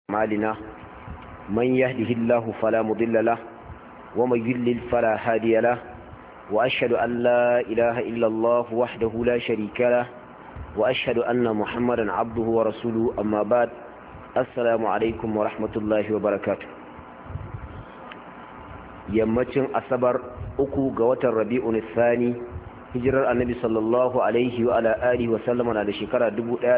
أعمالنا من يهده الله فلا مضل له ومن يضلل فلا هادي له وأشهد أن لا إله إلا الله وحده لا شريك له وأشهد أن محمدا عبده ورسوله أما بعد السلام عليكم ورحمة الله وبركاته. yammacin asabar 3 ga watan rabi'un thani hijirar annabi sallallahu alaihi wa ala alihi wa sallama na da shekara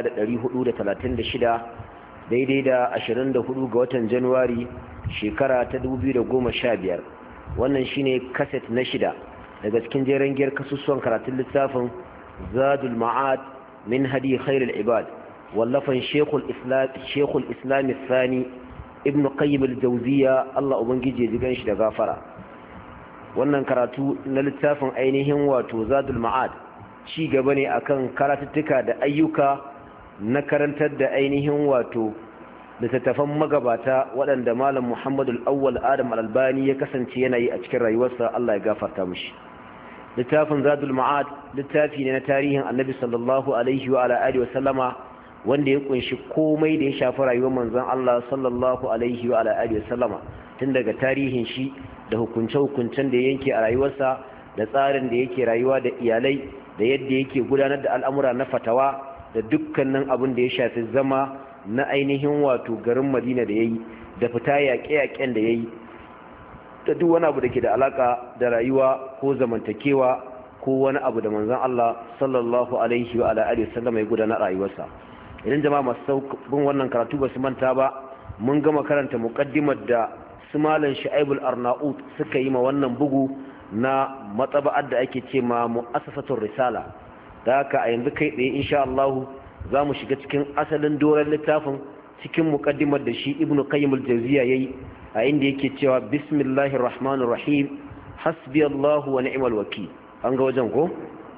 1436 daidai da 24 ga watan januwari shekara ta 2015. wannan shine kaset na 6 daga cikin jeren giyar kasusuwan karatun littafin zadul ma'ad min hadi khairul ibad wallafan shekul islam thani ibn qayyim al-jawziya Allah ubangije jigan shi da gafara. wannan karatu na littafin ainihin wato zadul ma'ad ci gaba ne akan karatuttuka da ayyuka na karantar da ainihin wato littattafan magabata waɗanda malam Muhammadul Awwal Adam al-Albani ya kasance yana yi a cikin rayuwarsa. Allah ya gafarta mishi. littafin zadul ma'ad littafi ne na tarihin annabi sallallahu alaihi wa ala alihi wa sallama wanda ya kunshi komai da ya shafi rayuwar manzon Allah sallallahu alaihi wa alihi wasallama, tun daga tarihin shi da hukunce-hukuncen da yake a rayuwarsa da tsarin da yake rayuwa da iyalai da yadda yake gudanar da al'amura na fatawa da dukkanin abin da ya shafi zama na ainihin wato garin Madina da yayi da fita yaƙe-yaƙen da yayi da duk wani abu da ke da alaka da rayuwa ko zamantakewa ko wani abu da manzon Allah sallallahu alaihi wa alihi wasallama ya gudanar a rayuwarsa. idan jama'a masu bin wannan karatu ba su manta ba, mun gama karanta muqaddimar da su malam Shu'aibul Arnaut suka yi ma wannan bugu na matsaba'ar da ake ce ma mu'assasatur risala. da haka a yanzu kai tsaye insha Allah za mu shiga cikin asalin doron littafin cikin muqaddimar da shi Ibn Qayyim al-Jawziyya yayi a inda yake cewa bismillahir rahmanir rahim hasbiyallahu wa ni'mal wakeel. an ga wajen ko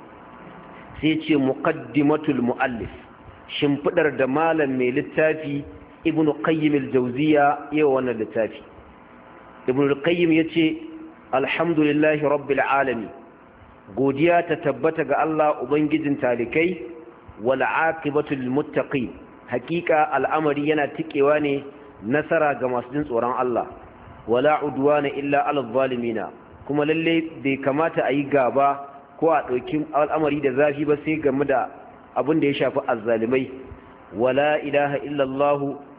sai ce muqaddimatul muallif, shimfidar da malam mai littafi Ibn Qayyim al-Jawziyya yawa wannan littafi. Ibn Qayyim yace alhamdulillahi rabbil alamin, godiya ta tabbata ga Allah ubangijin talikai, wal aqibatu lil muttaqin, hakika al'amari yana tikewa ne nasara ga masu jin tsoron Allah, wala udwana illa ala zalimina, kuma lalle bai kamata a yi gaba ko a ɗauki al'amari da zafi ba sai game da abin da ya shafi azzalimai. wala ilaha illallah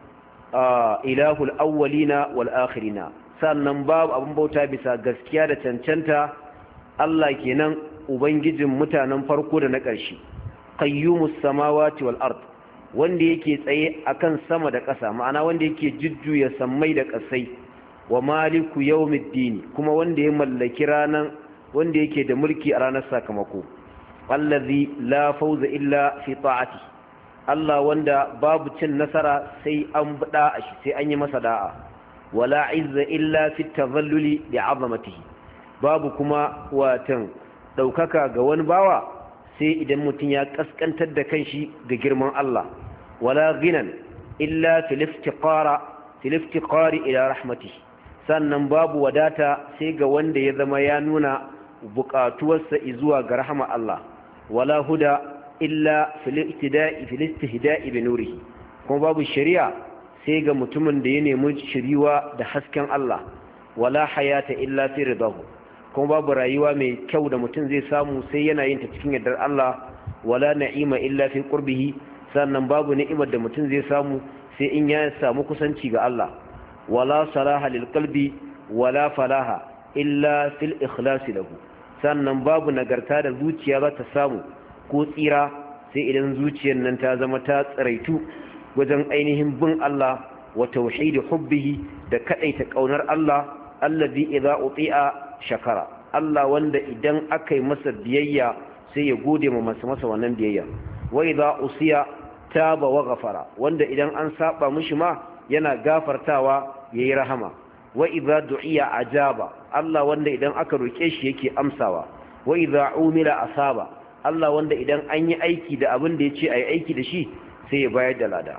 ilahul awwalina wal akhirina, sannan babu abin bauta bisa gaskiya da cancanta Allah kenan ubangijin mutanen farko da na ƙarshe. qayyumus samawati wal ard, wanda yake tsaye akan sama da ƙasa, ma'ana wanda yake jujjuya sammai da ƙasai. wa maliku yawmiddin, kuma wanda ya mallaki ranan, wanda yake da mulki a ranar sakamako. allazi la fawza illa fi ta'ati, Allah wanda babu cin nasara sai an bada shi, sai an yi masa da'a. wala izza illa fi tadhalluli bi 'azamatihi, babu kuma watan daukaka ga wani bawa sai idan mutun ya kaskantar da kanshi ga girman Allah. wala ghinan illa fil iftiqari ila rahmatihi, sannan babu wadata sai ga wanda ya zama ya nuna buƙatuwarsa zuwa ga rahama Allah. wala huda illa fil istihda'i bi nurihi, kuma babu shari'a sai ga mutumin da ya nemi shiriwa da hasken Allah. wala hayata illa fi ridahu, kuma babu rayuwa mai kyau da mutum zai samu sai yana yin ta cikin yardar Allah. wala na'ima illa fi qurbihi, sannan babu ni'imar da mutum zai samu sai in ya samu kusanci ga Allah. wala salaha lil qalbi wala falaha illa fil ikhlasi lahu, sannan babu nagarta da zuciya za ta samu ko tsira sai idan zuciyar nan ta zama ta tsaraitu wajen ainihin bin Allah wa tauhidi hubbihi, da kadaita kaunar Allah. allazi idza uti'a shakara, Allah wanda idan aka yi masa biyayya sai ya gode ma masa wannan biyayya. wa idza usiya taba wa ghafara, wanda idan an saba mishi ma yana gafartawa yayi rahama. wa idza du'iya ajaba, Allah wanda idan aka roke shi yake amsawa. wa idza umila asaba, Allah wanda idan an yi aiki da abin da yace ayi aiki da shi sai ya bayar da lada.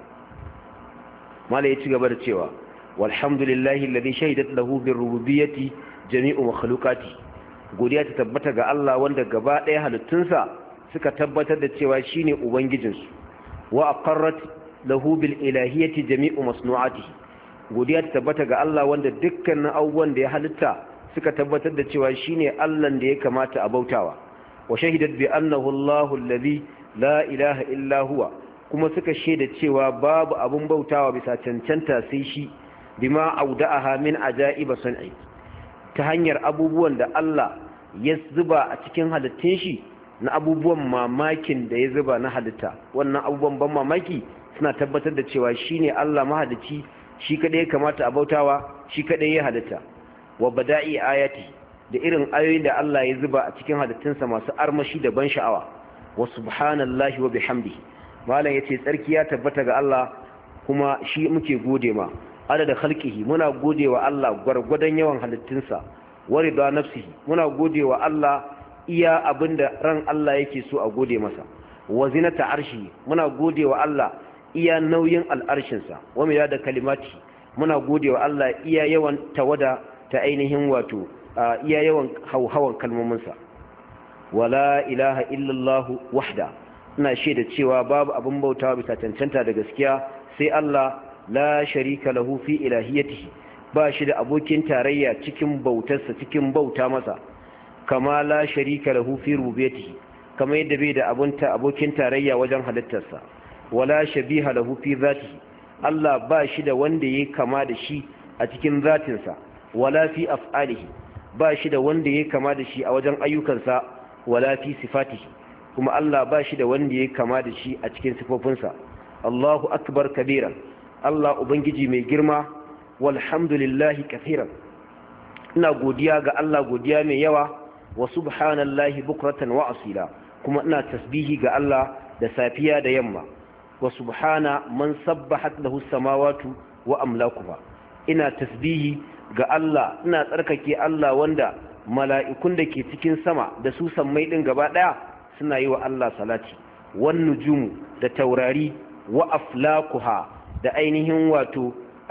mala ya ci gaba da cewa walhamdulillahi alladhi shahidat lahu birrububiyyati jami'u makhluqati, godiya ta tabbata ga Allah wanda gaba ɗaya halittunsa suka tabbatar da cewa shine ubangijinsu. wa aqarrat lahu bil ilahiyyati jami'u masnu'atihi, godiya ta tabbata ga Allah wanda dukkanin abubuwan da ya halitta suka tabbatar da cewa shine Allah da ya kamata a bautawa wa shahidat bi annahu Allahu allazi la ilaha illa huwa kuma suka shaida cewa babu abun bautawa bisa cancanta sai shi bima auda'aha min ajaiba sun'i ta hanyar abubuwan da Allah ya zuba a cikin halittun shi na abubuwan mamakin da ya zuba na halitta. Wannan abubuwan ban mamaki suna tabbatar da cewa shine Allah mahalicci, shi kadai ya kamata a bautawa, shi kadai ya halitta. Wa bada'i ayati da irin ayoyin da Allah ya zuba a cikin halittunsa masu armashi da ban sha'awa. Wa subhanallahi wa bihamdihi, malam yace tsarki ya tabbata ga Allah kuma shi muke gode ma. Adada khalqihi, muna gode wa Allah gwargwadon yawan halittunsa. Wa rida nafsihi, muna gode wa Allah iya abinda ran Allah yake so a gode masa. Wa zinata arshi, muna gode wa Allah iya nauyin al'arshinsa. Wa da kalimati, muna gode wa Allah iya yawan tawada ta ainihin wato iya yawan hauhawan kalmominsa. Wala ilaha illallah wahda, ina shaida cewa babu abin bautawa bisa cancanta da gaskiya sai Allah, la sharika lahu fi ilahiyatihi, ba shi da abokin tarayya cikin bautarsa, cikin bauta masa. Kama la sharika lahu fi rububiyatihi, kama yadda bai da abokin tarayya wajen halittarsa. Wala shabiha lahu fi zatihi, Allah ba shi da wanda yake kama da shi a cikin zatinsa. Wala fi af'alihi, ba shi da wanda yake kama da shi a wajen ayyukansa. Wala fi sifatihi, kuma Allah ba shi da wanda yake kama da shi a cikin sifofinsa. Allahu akbar kabiran, Allah ubangiji mai girma. Walhamdulillahi kathiran, ina godiya ga Allah godiya mai yawa. Wa subhanallahi bukratan wa asila, kuma ina tasbihi ga Allah da safiya da yamma. Wa subhana man sabbahat lahu samawati wa amlakuha, ina tasbihi ga Allah, ina tsarkake Allah wanda mala'ikun da ke cikin sama da su sammai din gaba daya suna yi wa Allah salati. Wan nujumu, da taurari, wa aflakuha, da ainihin wato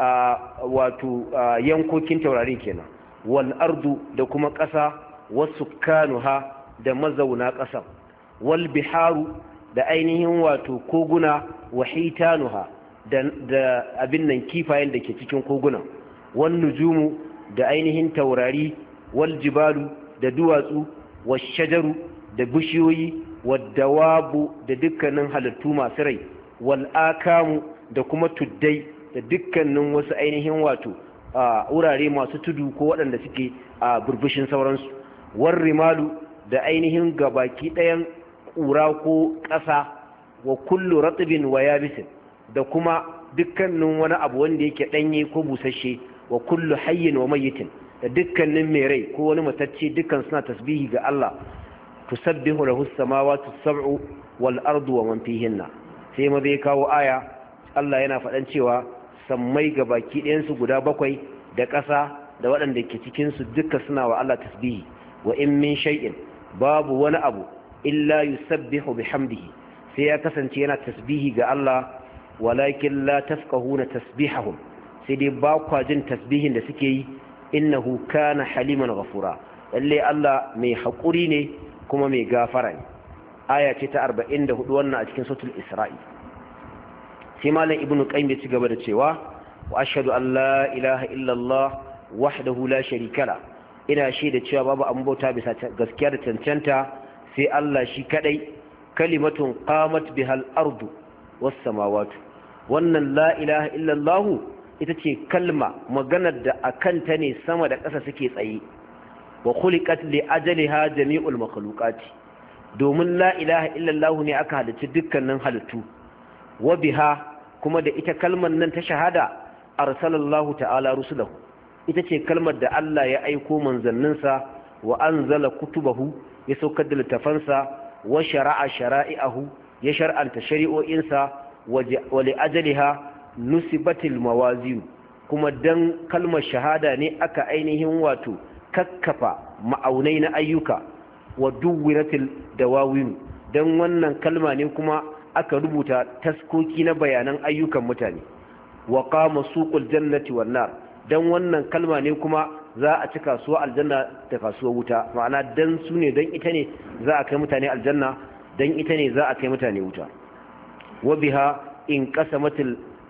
yankokin taurarin kenan. Wal ardu, da kuma ƙasa, wasu kanuha, da mazauna ƙasa. Wal biharu, da ainihin wato koguna, wa hitanuha, da abin nan kifayen da ke cikin koguna. Wal nujumu, da ainihin taurari. Wal jibalu, da duwatsu. Wal shajaru, da bishiyoyi. Wal dawabu, da dukkanin halittu masu rai. Wal akamu, da kuma tuddai, da dukkanin wasu ainihin wato wurare masu tudu ko waɗanda suke a burbushin sauransu. War rimalu, da ainihin gabaki ɗayan ƙura ko ƙasa. Wa kullu ratbin wa yabisin, da kuma dukkanin wani abu wanda yake ɗanye ko busasshe. Wa kullu hayyin wa mayyitin, da dukkanin mai rai ko wani matacce, dukkan suna tasbihi ga Allah. Tusabbihu lahu as-samawati as-sab'u wal ardu wa man fihinna. Sai ma zai kawo aya, Allah yana faɗan cewa sammai ga baki ɗayansu guda bakwai da ƙasa da waɗanda ke cikinsu duka suna wa Allah tasbihi. Wa in min shay'in, babu wani abu illa yusabbihu bihamdihi, sai ya kasance yana tasbihi ga Allah. Walakin la tafqahuna tasbihahum, sai dai ba kwa jin tasbihin da suke yi. Innahu kana haliman ghafura, lalle Allah mai haƙuri ne kuma mai gafara ne. Aya ce ta 44 wannan a cikin suratul Isra'i. Sai malam Ibn Qayyim ya ci gaba da cewa, wa ashhadu an la ilaha illallah wahdahu la sharika la, ina shaida cewa babu an bauta bisa gaskiya da cancanta sai Allah shi kadai. Kalimatun qamat bihal ardu was samawati, wannan la ilaha illallah ita ce kalma, maganar da akan ta ne sama da ƙasa suke tsaye. Wa khuliqat li ajaliha jami'ul makhluqati, domin la ilaha illallah ne aka halicci dukkanin halittu. Wa biha, kuma da ita kalmar nan ta shahada, arsalallahu ta'ala rusulahu, ita ce kalmar da Allah ya aiko manzanninsa. Wa anzala kutubahu, ya saukar da littafansa. Wa shara'a shara'i'ahu, ya shar'anta shari'o'insa. Wa li ajaliha nusibatil mawazin, kuma dan kalmar shahada ne aka ainihin wato kakkafa ma'aunai na ayyuka. Wa duwwiratil dawawin, dan wannan kalma ne kuma aka rubuta taskoki na bayanan ayyukan mutane. Wa qama suqul jannati wan nar, dan wannan kalma ne kuma za a ci kasuwa aljanna da kasuwa wuta. Ma'ana dan su ne, dan ita ne za a kai mutane aljanna, dan ita ne za a kai mutane wuta. Wa biha in qasamatil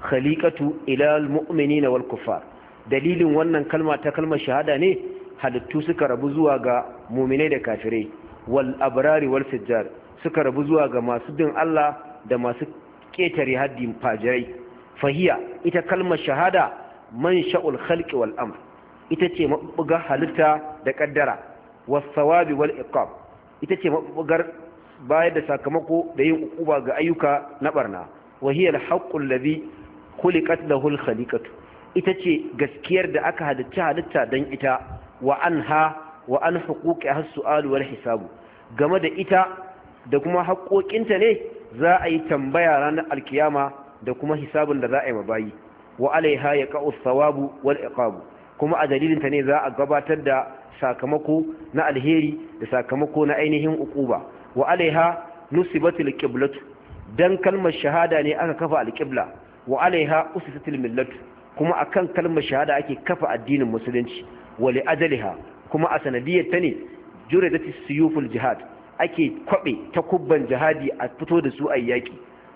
khaliqatu ila almu'minina wal kuffar dalilin wannan kalma ta kalmar shahada ne halittu suka rabu zuwa ga mu'minai da kafirai wal abrari wal fujjar suka rabu zuwa ga masu bin Allah da masu ketare haddin fajirai fahiya ita kalmar shahada mansha'ul khalqi wal amr ita ce mabugar halitta da kaddara was sawabi wal iqab ita ce mabugar bayar da sakamako da yin ukuba ga ayyuka na barna wa hiya al haqqul ladhi khuliqat lahu al khaliqatu ita ce gaskiyar da aka halitta dan ita wa anha wa an huquqi as-su'al wal hisabu game da ita da kuma haƙoƙinta ne za a yi tambaya ranar alkiyama da kuma hisabin da za a yi mabayi wa alaiha yaqa'u as-sawabu wal iqabu kuma a dalilinta ne za a gabatar da sakamako na alheri da sakamako na ainihin uquba wa alaiha nusibatul qiblatu dan kalmar shahada ne aka kafa alqibla wa alaiha usisatul millatu kuma akan kalmar shahada ake kafa addinin musulunci wa li ajaliha kuma a sanadiyar ta ne juradatis suyuful jihad ake kwabe takubban jihadi a fito da su ayyaki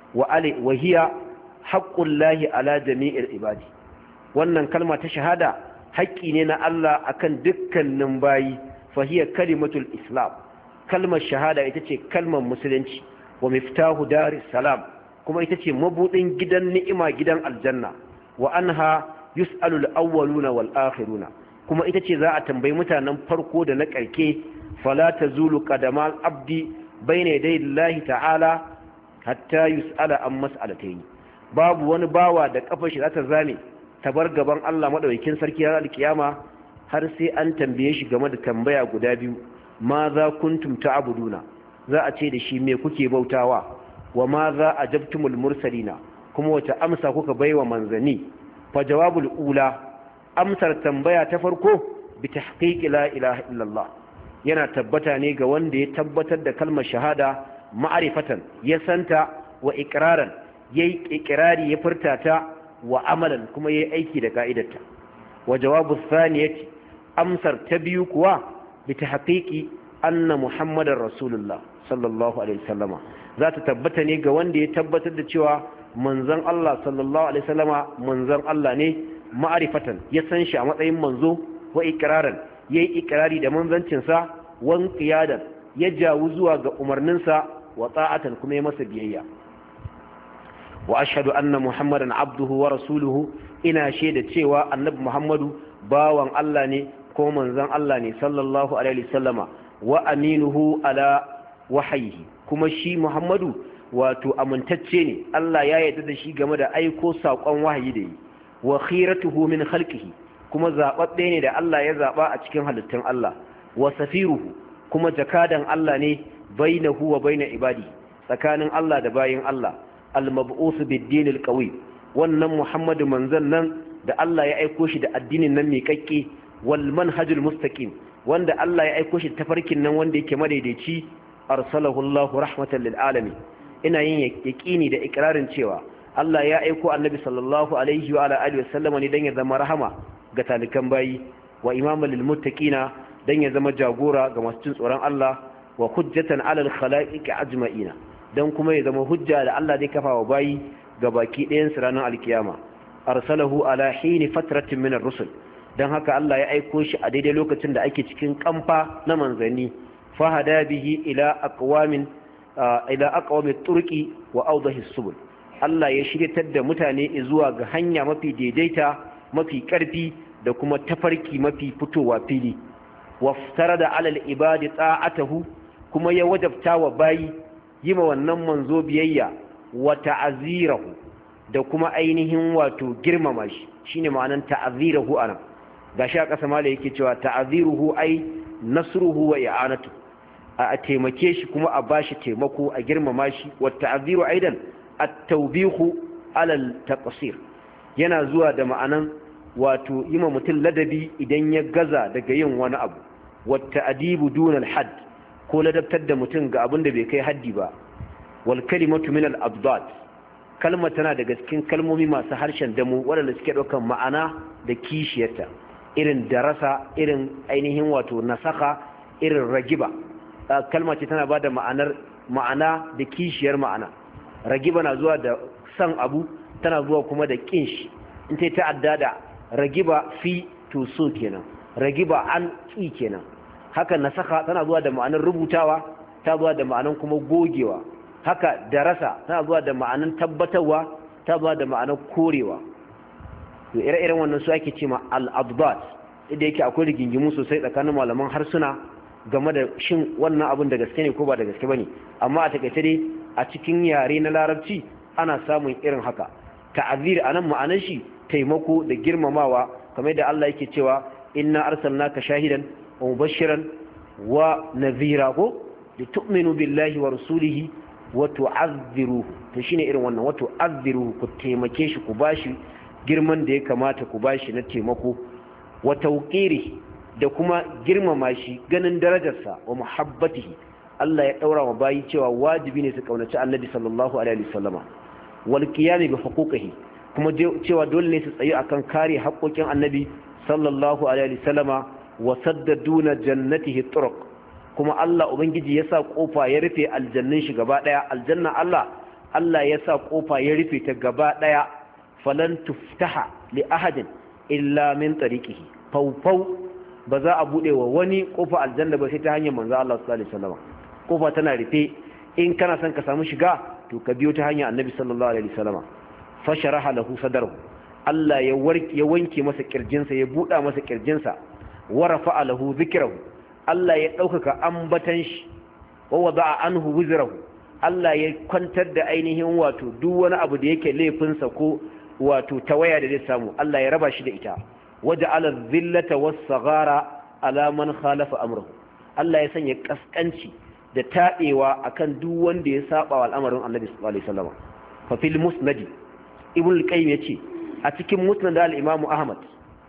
wa hiya haqqullahi ala jami'il ibadi wannan kalma ta shahada haƙƙi ne na Allah akan dukkanin bayi fa hiya kalimatul islam kalmar shahada ita ce kalmar musulunci wa miftahu daris salam kuma ita ce mabudin gidan ni'ima gidan aljanna wa anha yus'alul awwaluna wal akhiruna kuma ita ce za a tambayi mutanen farko da na ƙarke fala tazulu qadamal abdi bayna yaday Allah ta'ala hatta yus'ala an mas'alatayn babu wani bawa da kafar shi za ta zame ta bar gaban Allah madaukakin sarki ranar alkiyama har sai an tambaye shi game da tambaya guda biyu ma za kuntum ta'buduna za a ce da shi me kuke bautawa wa ma za ajabtumul mursalina kuma wace amsa kuka baiwa manzani fa jawabul ula amsar tambaya ta farko bi tahqiqi la ilaha illallah yana tabbata ne ga wanda ya tabbatar da kalmar shahada ma'rifatan ya santa wa iqraran yayi iqrari ya furta ta wa amalan kuma yayi aiki da ka'idarta wa jawabu thaniyati amsar ta biyu kuwa bi tahqiqi anna muhammadar rasulullah sallallahu alaihi wasallama za ta tabbata ne ga wanda ya tabbatar da cewa manzon Allah sallallahu alaihi wasallama manzon Allah ne ma'rifatan ya san shi a matsayin manzo wa iqraran yayi iqrari da manzancin sa wan qiyadan ya jawu zuwa ga umarnin sa wa ta'atan kuma ya masa biyayya wa ashhadu anna muhammadan abduhu wa rasuluhu ina shaida cewa annabi muhammadu bawan Allah ne ko manzon Allah ne sallallahu alaihi wasallama wa aminuhu ala wahyihi kuma shi muhammadu wato amintacce ne Allah ya yarda da shi game da aiko sakon wahayi da yi wa khiratuhu min khalqihi kuma zababbe ne da Allah ya zaba a cikin halittun Allah wa safiruhu kuma jakadan Allah ne bainahu wa baina ibadi tsakanin Allah da bayin Allah al-mab'us bid-din al-qawi wannan Muhammadu manzon nan da Allah ya aiko shi da addinin nan mai kakke wal manhajul mustaqim wanda Allah ya aiko shi tafarkin nan wanda yake madaidaici arsalahu Allah rahmatan lil alamin ina yin yaqini da ikrarin cewa Allah ya aiko annabi sallallahu alaihi wa alihi wasallam ne dan ya zama rahama ga talikan bayi wa imaman lil muttaqina dan ya zama jagora ga masu cin tsoron Allah wa hujjatan ala al khalaiqi ajma'ina dan kuma ya zama hujja da Allah zai kafa wa bayi ga baki ɗayan su ranar alkiyama arsalahu ala hini fatratin min ar-rusul dan haka Allah ya aiko shi a daidai lokacin da ake cikin kamfa na manzanni fahada bihi ila aqwami turqi wa awdahi subul Allah ya shiryatar da mutane zuwa ga hanya mafi daidaita mafi karfi da kuma tafarki mafi fitowa fili waftarada ala al-ibadi ta'atuhu kuma ya wajabta wa bayi yima wannan manzo biyayya wa ta'zirahu da kuma ainihin wato girmama shi shine ma'anan ta'zirahu anan gashi a kasa mala yake cewa ta'ziruhu ai nasruhu wa i'anatu a taimake shi kuma a bashi taimako a girmama shi wa ta'ziru aidan at-tawbihu ala al-taqsir yana zuwa da ma'anan wato yima mutum ladabi idan ya gaza daga yin wani abu wa ta'dibu duna al-hadd ko ladabtar da mutum ga abin da bai kai haddi ba wal kalimatu min al-abdad kalma tana daga cikin kalmomi masu harshen damu waɗanda suke ɗaukar ma'ana da kishiyarta irin darasa irin ainihin wato nasaka irin ragiba kalma ce tana bada ma'ana da kishiyar ma'ana ragiba na zuwa da san abu tana zuwa kuma da kin shi in ta ta'adda da ragiba fi to so kenan ragiba an ki kenan haka nasakha tana zuwa da ma'anar rubutawa ta zuwa da ma'anar kuma gogewa haka darasa tana zuwa da ma'anar tabbatarwa ta zuwa da ma'anar korewa to ire-iren wannan su ake cewa al-adbat idan yake akwai rigingimu sosai tsakanin malaman harsuna game da shin wannan abin da gaske ne ko ba da gaske bane amma a takaice dai a cikin yare na larabci ana samun irin haka ta'azir anan ma'anar shi taimako da girmamawa kamar da Allah yake cewa inna arsalnaka shahidan wa mubashiran wa nadhira ko litu'minu billahi wa rasulihi wa tu'azziruhu to shine irin wannan wa tu'azziruhu ku taimake shi ku bashi girman da ya kamata ku bashi na taimako wa tawqiri da kuma girmama shi ganin darajarsa wa muhabbatihi Allah ya daura wa bayi cewa wajibi ne su kaunaci Annabi sallallahu alaihi wasallama wal qiyam bi huquqihi kuma cewa dole ne su tsayi akan kare haƙoƙin Annabi sallallahu alaihi wasallama wa saddaduna jannatihi turuq kuma Allah ubangiji ya sa kofa ya rufe aljannin shi gaba daya aljanna Allah ya sa kofa ya rufe ta gaba daya falan tuftaha li ahadin illa min tariqihi fawfaw ba za a bude wa wani kofa aljanna ba sai ta hanyar manzo Allah sallallahu alaihi wasallam kofa tana rufe in kana son ka samu shiga to ka biyo ta hanyar Annabi sallallahu alaihi wasallam fasharaha lahu sadrahu Allah ya wanke masa kirjinsa ya buda masa kirjinsa wa rafa'a lahu dhikrahu Allah ya daukaka ambatan shi wa wada'a anhu wizrahu Allah ya kwantar da ainihin wato duk wani abu da yake laifinsa ko wato tawaya da zai samu Allah ya raba shi da ita waja'ala dhillata was-saghara ala man khalafa amrahu Allah ya sanya kaskanci da tabewa akan duk wanda ya saba wa al'amarin Annabi sallallahu alaihi wasallam fa fil musnad ibn al-qayyim yace a cikin musnad al-imam Ahmad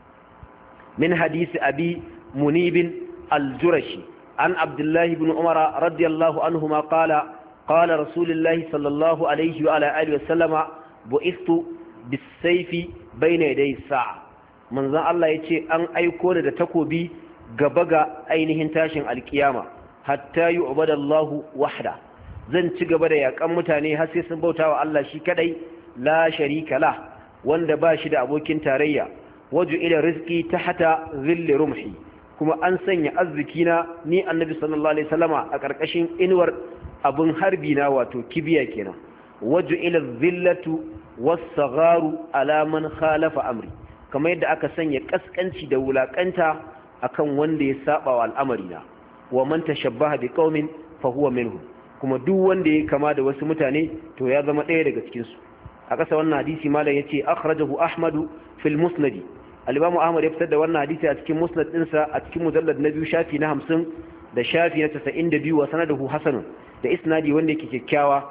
min hadisi abi munib al-jurashi an Abdullah ibn Umar radiyallahu anhuma qala qala rasulullah sallallahu alaihi wa ala alihi wasallama bu'istu bis-sayfi bayna yaday as-sa'a manzon Allah yace an aiko da takobi gaba ga ainihin tashin alkiyama hatta yu'badallahu wahda zan ci gaba da yakan mutane har sai sun bautawa Allah shi kadai la sharika la wanda ba shi da abokin tarayya waju ila rizqi tahta zilli rumhi kuma an sanya arzikina ni annabi sallallahu alaihi wasallama a karkashin inuwar abun harbi na wato kibiya kenan waju ila zillatu was-sagharu ala man khalafa amri kamar yadda aka sanya kaskanci da wulakanta akan wanda ya saba wa al'amari na wa man tashabbaha biqaumin fa huwa minhum kuma duk wanda ya kama da wasu mutane to ya zama ɗaya daga cikin su a ƙasa wannan hadisi malam yace akhrajahu ahmadu fil musnad al-imam ahmad ya fitar da wannan hadisi a cikin musnad ɗinsa a cikin mujallad na 2 shafi na 50 da shafi na 92 wa sanaduhu hasan da isnadi wanda yake kyakkyawa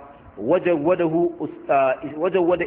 wajawada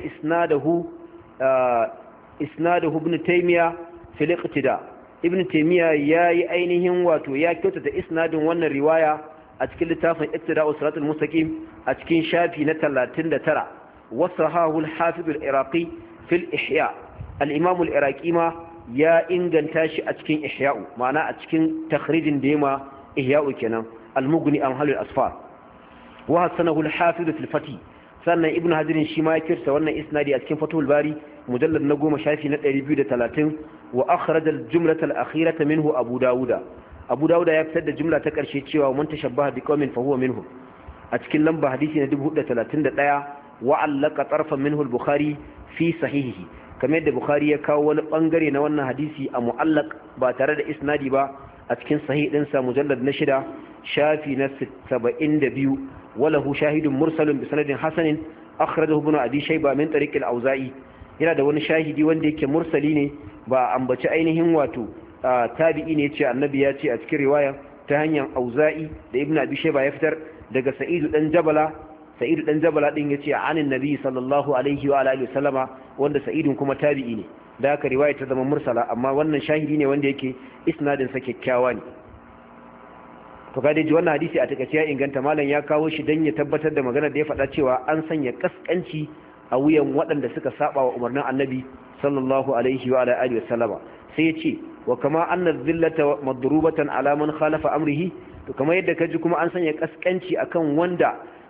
isnadahu ibn taymiya fil iqtida ibn taymiya yayi ainihin wato ya kyautata isnadin wannan riwaya a cikin littafin iqtida usratul mustaqim a cikin shafi na 39 wasahahu al-hafiz al-iraqi fil ihya al-imam al-iraqi ma ya inganta shi a cikin ihya'u ma'ana a cikin takhrijin da yema ihya'u kenan al-mughni an halul asfar wa hasanahu al-hafiz fil fatih sannan ibn hajar shi ma ya kirsa wannan isnadi a cikin fathul bari mujallad na 10 shafi na 230 wa akhraj al-jumlata al-akhirata minhu abu dauda ya fitar da jumla ta karshe cewa man tashabbaha biqaumin fa huwa minhum a cikin lamba hadisi na 431 wa allaka tarfan minhu al-bukhari fi sahihihi kamar yadda bukhari ya kawo wani bangare na wannan hadisi a mu'allaq ba tare da isnadi ba a cikin sahih din sa mujallad na 6 shafi na 72 وله شاهد مرسل بسند حسن أخرجه ابن أبي شيبة من طريق الأوزائي yana da wani shahidi wanda yake mursali ne ba ambaci ainihin wato tabi'i ne yace annabi ya ce a cikin riwaya ta hanyar auza'i da ibn abi shayba ya fitar daga sa'idu dan jabala din yace anin nabi sallallahu alaihi wa alihi wasallama wanda sa'idun kuma tabi'i ne da haka riwaya ta zama mursala amma wannan shahidi ne wanda yake isnadin sa kyakkyawa ne to ga dai wannan hadisi a takaice ya inganta malam ya kawo shi dan ya tabbatar da magana da ya faɗa cewa an sanya kaskanci a wuyan waɗanda suka saba wa umarnin annabi sallallahu alaihi wa alihi wasallama sai ya ce wa kama anna dhillata madrubatan ala man khalafa amrihi to kamar yadda kaji kuma an sanya kaskanci akan wanda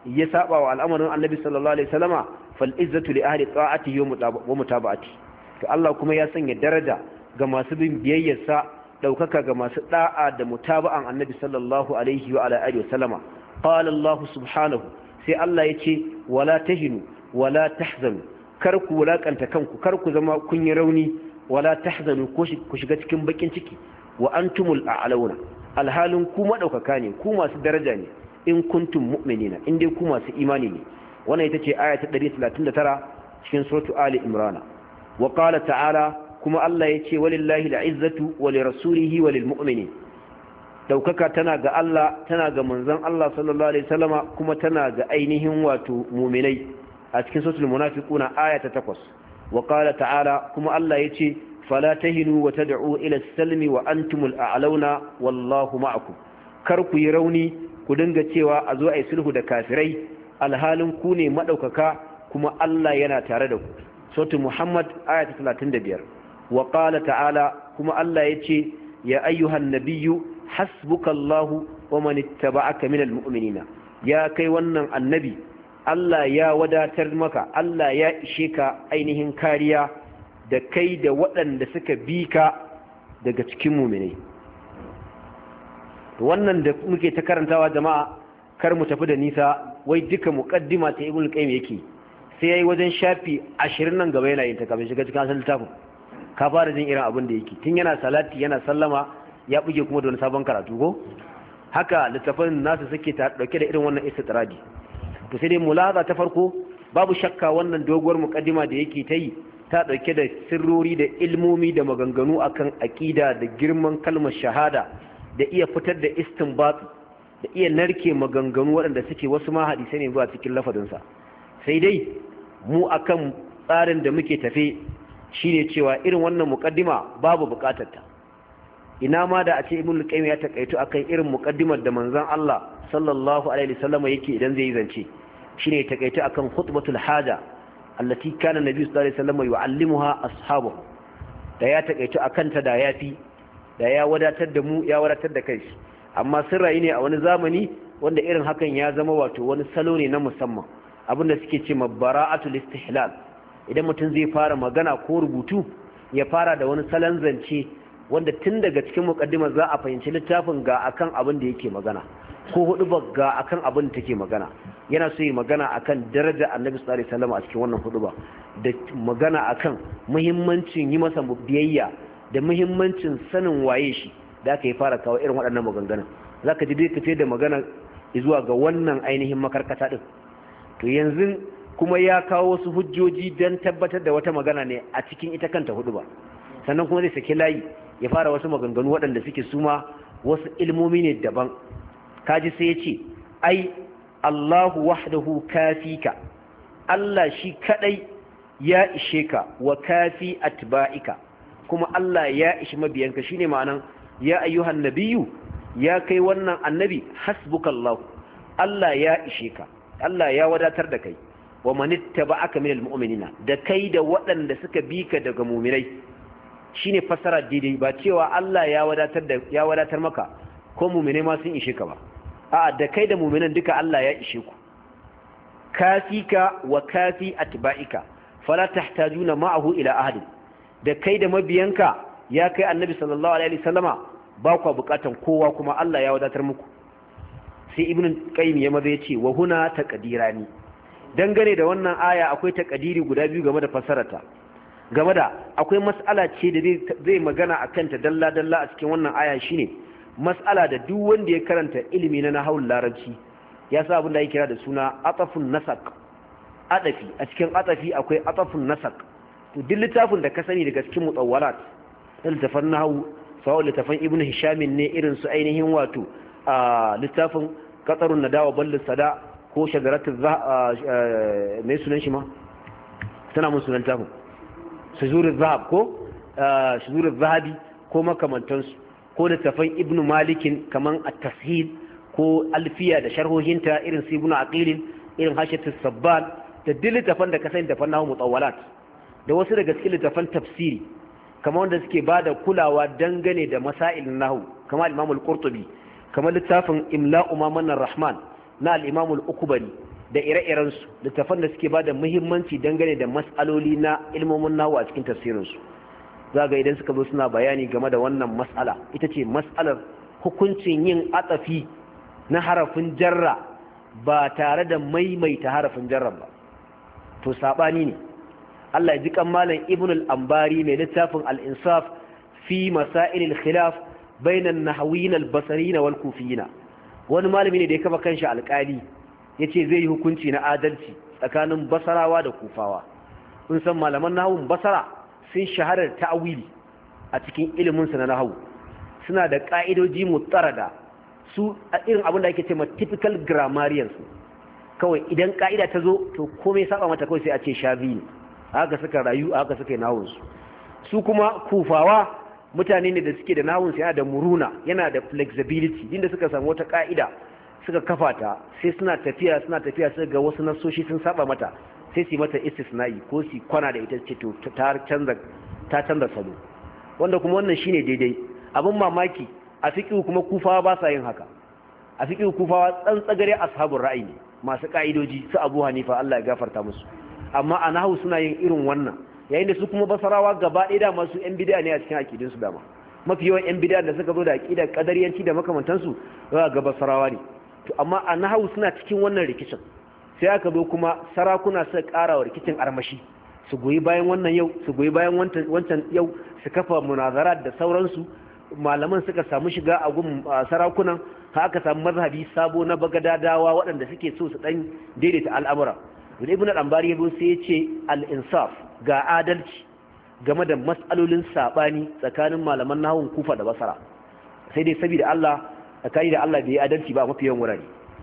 ya saba wa al'amarin annabi sallallahu alaihi wasallama fal izzatu li ahli ta'atihi wa mutaba'ati to Allah kuma ya sanya daraja ga masu bin biyayyarsa daukaka ga masu da'a da mutaba'an annabi sallallahu alaihi wa ala alihi wasallama qala Allah subhanahu sai Allah yace wala tahinu wala tahzanu kar ku wulakanta kanku kar ku zama kun yi rauni wala tahzanu ku shiga cikin bakin ciki wa antumul a'launa alhalin ku madaukaka ne ku masu daraja ne in kuntum mu'minina in dai ku masu imani ne wannan ita ce aya ta 139 cikin suratu ali imran wa qala ta'ala kuma Allah yace walillahi al'izzatu wa lirasulihi wa lilmu'minin daukaka tana ga Allah tana ga manzon Allah sallallahu alaihi wasallama kuma tana ga ainihin wato mu'minai a cikin suratul munafiquna aya ta 8 wa qala ta'ala kuma Allah yace fala tahinu wa tad'u ila as-salmi wa antumul a'launa wallahu ma'akum kar ku yi rauni ku dinga cewa a zo ai sulhu da kafirai alhalin ku ne madaukaka kuma Allah yana tare da ku suratul muhammad aya ta 35 wa qala ta'ala kuma Allah yace ya ayyuhan nabiyyu hasbukallahu wa man ittaba'aka minal mu'minina ya kai wannan annabi Allah ya wadatar maka Allah ya ishe ka ainihin kariya da kai da waɗanda suka bi ka daga cikin mu'minai wannan da muke ta karantawa jama'a kar mu tafi da nisa wai duka muqaddima ta ibnu qayyim yake sai yayi wajen shafi 20 nan gaba yana yin ta kafin shiga cikin littafin ka fara jin irin abin da yake tun yana salati yana sallama ya buge kuma da wani sabon karatu ko haka littafin nasu suke ta dauke da irin wannan istitradi to sai dai mulaza ta farko babu shakka wannan doguwar muqaddima da yake ta yi ta dauke da sirrori da ilmomi da maganganu akan aqida da girman kalmar shahada da iya fitar da istinbat da iya narke maganganu waɗanda suke wasu ma hadisi ne zuwa cikin lafadinsa sai dai mu akan tsarin da muke tafe shine cewa irin wannan muqaddima babu bukatar ta ina ma da a ce ibnu qayyim ya takaitu akan irin muqaddimar da manzon Allah sallallahu alaihi wasallam yake idan zai zance shine ya takaitu akan khutbatul haja allati kana nabi sallallahu alaihi wasallam yu'allimuha ashabahu da ya takaitu akan ta da yafi da ya wadatar da mu ya wadatar da kai amma sun rayu ne a wani zamani wanda irin hakan ya zama wato wani salo ne na musamman abinda suke ce bara'atul istihlal idan mutum zai fara magana ko rubutu ya fara da wani salon zance wanda tun daga cikin mukaddima za a fahimci littafin ga akan abin da yake magana ko huduba ga akan abin da take magana yana so yi magana akan daraja annabi sallallahu alaihi wasallam a cikin wannan huduba da magana akan muhimmancin yi masa biyayya da muhimmancin sanin waye shi da aka yi fara kawo irin waɗannan maganganun zaka ji dai kace da magana zuwa ga wannan ainihin makarkata din to yanzu kuma ya kawo wasu hujjoji don tabbatar da wata magana ne a cikin ita kanta huduba sannan kuma zai saki layi ya fara wasu maganganu waɗanda suke suma wasu ilmomi ne daban kaji sai ya ce ai Allahu wahdahu kafika Allah shi kadai ya ishe ka wa kafi atba'ika kuma Allah ya ishi mabiyanka shine ma'anan ya ayyuhan nabiyyu ya kai wannan annabi hasbukallahu Allah ya ishe ka Allah ya wadatar da kai wa manittaba'aka minal mu'minina da kai da waɗanda suka bi ka daga mu'minai shine fasara daidai ba cewa Allah ya wadatar maka ko mu'minai ma sun ishe ka ba a'a da kai da mu'minan duka Allah ya ishe ku kafika wa kafi atba'ika fala tahtajuna ma'ahu ila ahadin da kai da mabiyanka ya kai annabi sallallahu alaihi wasallama ba ku bukatan kowa kuma Allah ya wadatar muku sai ibn qayyim ya maza yace wa huna taqdirani dangane da wannan aya akwai taqdiri guda biyu game da fasarata game da akwai mas'ala ce da zai magana akan ta dalla dalla a cikin wannan aya shine mas'ala da duk wanda ya karanta ilimi na nahawul larabci ya sa abin da yake kira da suna atafun nasaq adafi a cikin atafi akwai atafun nasaq to duk littafin da ka sani daga cikin mutawwalat da littafin nahawu sawa littafin ibnu hisham ne irin su ainihin wato a littafin qatarun nadawa ballu sada ko shagaratul mai sunan shi ma tana mun sunan tafin shuzurul zahab ko shuzurul zahabi ko makamantansu ko littafin ibnu malikin kaman at-tashil ko alfiya da sharhohinta irin su ibnu aqil irin hashatus sabban da duk littafin da ka sani da fannahu mutawwalat da wasu daga cikin littafan tafsiri kamar wanda suke bada kulawa dangane da masail nahwu kamar Imam al-Qurtubi kamar littafin Imla'u Mamannar Rahman na al-Imam al-Ukbari da ire-irensu littafan da suke ba da muhimmanci dangane da mas'aloli na ilmomin nahu a cikin tafsirinsu za ga idan suka zo suna bayani game da wannan mas'ala ita ce mas'alar hukuncin yin atsafi na harafin jarra ba tare da maimaita harafin jarra ba to sabani ne Allah ya ji kan malam Ibn al-Ambari mai littafin al-Insaf fi masail al-khilaf bainan nahwiyin al-basriyin wal kufiyin wani malami ne da ya kafa kanshi alƙali yace zai yi hukunci na adalci tsakanin basarawa da kufawa kun san malaman nahwun basara sun shahara ta'awili a cikin ilimin su na nahwu suna da ka'idoji mutarada su a irin abin da ake cewa typical grammarians kawai idan ka'ida ta zo to komai saba mata kawai sai a ce shazi ne haka suka rayu haka suka yi nahwun su kuma kufawa mutane ne da suke da nahwun yana da muruna yana da flexibility inda suka samu wata ka'ida suka kafa ta sai suna tafiya suka ga wasu nasoshi sun saba mata sai su yi mata istisna'i ko su kwana da ita ce to ta canza salo wanda kuma wannan shine daidai abin mamaki a fiqh kuma kufawa ba sa yin haka a fiqh kufawa tsantsagare ashabul ra'ayi ne masu ka'idoji su Abu Hanifa Allah ya gafarta musu amma a nahwu suna yin irin wannan yayin da su kuma basarawa gaba ɗaya da masu yan bid'a ne a cikin akidun su dama mafi yawan yan bid'a da suka zo da aqidar qadariyanci da makamantansu za ga basarawa ne to amma a nahwu suna cikin wannan rikicin sai aka zo kuma sarakuna suka ƙara wa rikicin armashi su goyi bayan wannan yau su goyi bayan wancan yau su kafa munazarat da sauransu malaman suka samu shiga a gun sarakunan har aka samu mazhabi sabo na bagadadawa waɗanda suke so su dan daidaita al'amura da ibn al-Ambari ya sai ya ce al-insaf ga adalci game da mas'alolin sabani tsakanin malaman nahwun Kufa da Basra sai dai saboda Allah tsakani da Allah bai adalci ba mafi yawan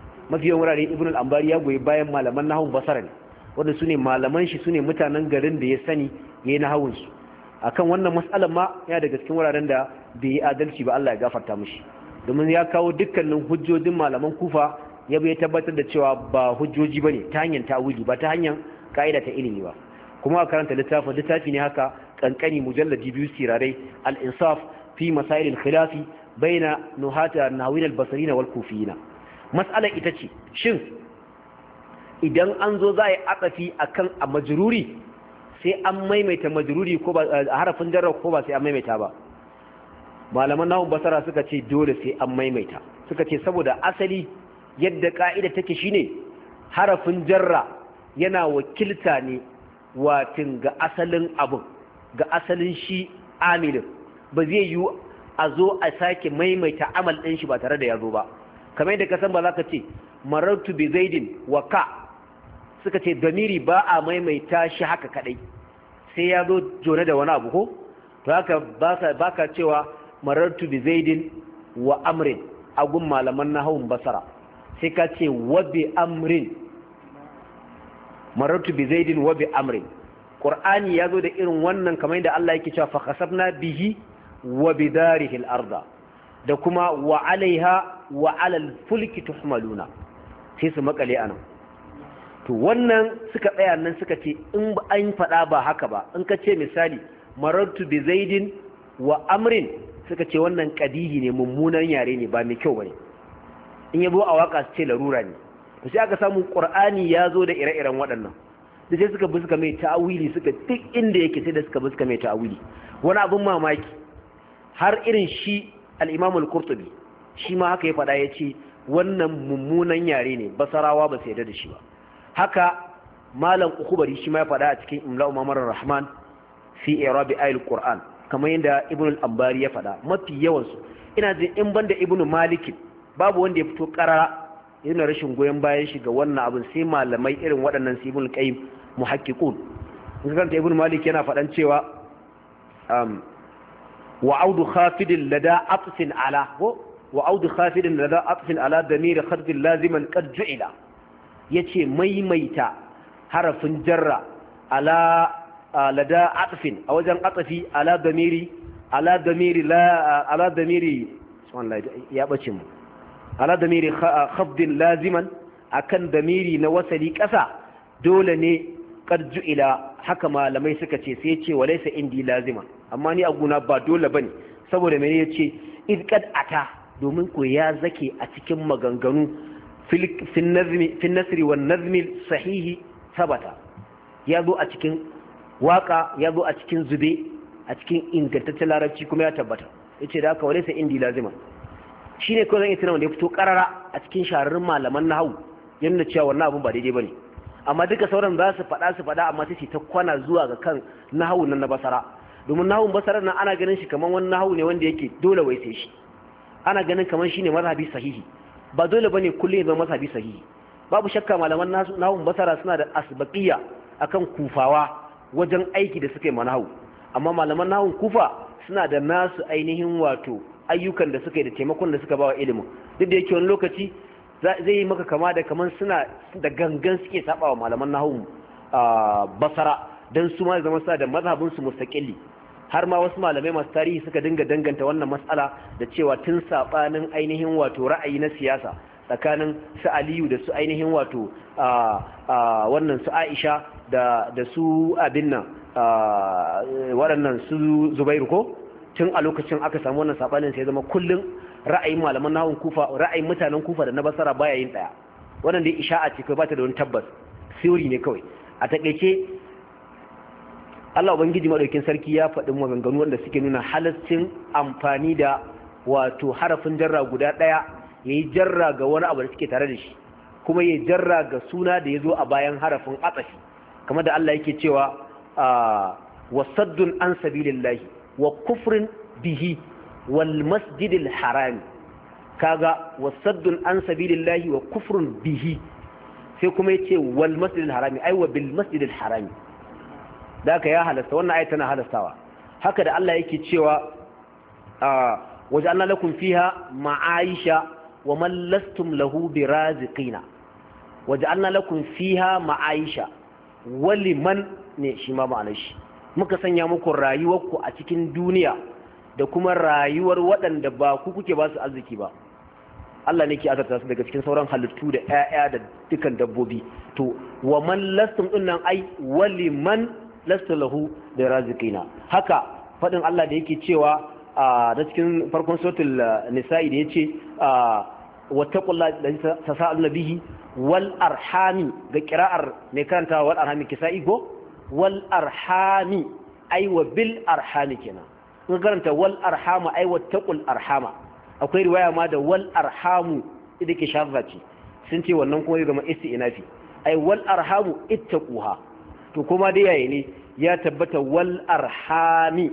wurare ibn al-Ambari ya goyi bayan malaman nahwun Basra ne wanda sune malaman shi sune mutanen garin da ya sani yayin nahwun su akan wannan mas'alar ma yana daga cikin wuraren da bai adalci ba Allah ya gafarta mishi domin ya kawo dukkanin hujjojin malaman Kufa ya bai tabbatar da cewa ba hujjoji bane ta hanyar ta'wili ba ta hanyar kaida ta ilimi ba kuma a karanta littafi ne haka kankani mujalladi 2 sirarai al-insaf fi masail al-khilafi baina nuhata nahwin al-basriyin wal kufiyin mas'alar ita ce shin idan an zo za a yi atsafi akan a majruri sai an maimaita majruri ko ba a harafin jarra ko ba sai an maimaita ba malaman nahwu basara suka ce dole sai an maimaita suka ce saboda asali yadda ka'ida take shine harafin jarra yana wakilta ne watin ga asalin abu ga asalin shi amilin ba zai yi a zo a sake maimaita amal ɗin shi ba tare da ya zo ba kamar yadda ka san ba za ka ce marartu bi zaidin wa ka suka ce damiri ba a maimaita shi haka kadai sai ya zo jone da wani abu ko to haka ba ka cewa marartu bi zaidin wa amrin a gun malaman nahawun basara sai ka ce wa bi amrin marartu bi zaidin wa bi amrin qur'ani yazo da irin wannan kamar yadda Allah yake cewa fa khasabna bihi wa bidarihi al-ardh da kuma wa alaiha wa alal fulki tuhmaluna sai su makale anan to wannan suka tsaya nan suka ce in an faɗa ba haka ba in ka ce misali marartu bi zaidin wa amrin suka ce wannan kadihi ne mummunan yare ne ba mai kyau bane in yabo a waka su ce larura ne to sai aka samu qur'ani ya zo da ire-iren waɗannan da sai suka bi suka mai ta'awili suka duk inda yake sai da suka bi suka mai ta'awili wani abin mamaki har irin shi al-Imam al-Qurtubi shi ma haka ya faɗa ya ce wannan mummunan yare ne basarawa ba su yarda da shi ba haka malam Ukhbari shi ma ya faɗa a cikin Imla'u Mamar Rahman fi i'rab ayil Qur'an kamar yadda Ibn al-Ambari ya faɗa mafi yawan su ina jin in banda Ibn Malik babu wanda ya fito karara yana rashin goyon bayan shi ga wannan abin sai malamai irin waɗannan Ibn Qayyim muhaqqiqun in kanta Ibn Malik yana faɗan cewa وعود خافض لدى عطف على وعود خافض لدى عطف على ضمير خفض لازما قد جعل yace maimaita harafin jarra ala lada atfin a wajen atfi ala damiri subhanallahi ya bace mu ala damiri khafdin laziman akan damiri na wasali kasa dole ne qad ju'ila haka malamai suka ce sai yace walaysa indi laziman amma ni a guna ba dole bane saboda mene yace id qad ata domin ko ya zake a cikin maganganu fi an-nazmi wan nazmi sahihi sabata ya zo a cikin waka ya zo a cikin zube a cikin ingantaccen larabci kuma ya tabbata yace da haka wale sai indi lazima shine ko zan yi tunawa da ya fito karara a cikin shahararrun malaman nahwu yana cewa wannan abun ba daidai bane amma duka sauran za su faɗa amma sai ta kwana zuwa ga kan nahwu nan na basara domin nahwun basara nan ana ganin shi kaman wani nahwu ne wanda yake dole wai sai shi ana ganin kaman shine mazhabi sahihi ba dole bane kullum ya zama mazhabi sahihi babu shakka malaman nahwun basara suna da asbaqiyya akan kufawa wajen aiki da suka yi manahu amma malaman nahwun kufa suna da nasu ainihin wato ayyukan da suka yi da taimakon da suka bawa ilimin duk da yake wani lokaci zai yi maka kama da kaman suna da gangan suke sabawa malaman nahwun basara dan su ma zama suna da mazhabin su mustaqilli har ma wasu malamai masu tarihi suka dinga danganta wannan mas'ala da cewa tun sabanin ainihin wato ra'ayi na siyasa tsakanin su Aliyu da su ainihin wato wannan su Aisha da su abin nan waɗannan su Zubairu ko tun a lokacin aka samu wannan sabanin sai zama kullum ra'ayin malaman nahwun kufa ra'ayin mutanen kufa da na basara baya yin daya wannan dai isha'a ce kai ba ta da wani tabbas theory ne kawai a takeice Allah ubangiji madaukin sarki ya faɗi maganganu wanda suke nuna halaccin amfani da wato harafin jarra guda ɗaya yayi jarra ga wani abu da suke tare da shi kuma yayi jarra ga suna da yazo a bayan harafin atafi kamar da Allah yake cewa wasaddun an sabilillahi wa kufrin bihi wal masjidil haram kaga wasaddun an sabilillahi wa kufrun bihi sai kuma yace wal masjidil haram ai wa bil masjidil haram da haka ya halasta wannan ayat tana halastawa haka da Allah yake cewa waja'alna lakum fiha ma'aisha wa man lastum lahu biraziqina waja'alna lakum fiha ma'aisha waliman ne shi ma ma'anar shi muka sanya muku rayuwarku a cikin duniya da kuma rayuwar waɗanda ba ku kuke ba su arziki ba Allah ne ke azarta su daga cikin sauran halittu da ƴaƴa da dukan dabbobi to wa man lastum dinnan ai waliman lasta lahu da razikina haka fadin Allah da yake cewa da cikin farkon suratul nisa'i da yace wattaqullaha allazi tasaaluna bihi wal arhami ga qira'ar mai karanta wal arhami kisa'i go wal arhami ay wa bil arhami kenan kun karanta wal arhama ay wattaqul arhama akwai riwaya ma da wal arhamu idan ke shazza ce sun ce wannan kuma zama isti'nafi ay wal arhamu ittaquha to kuma dai yayi ne ya tabbata wal arhami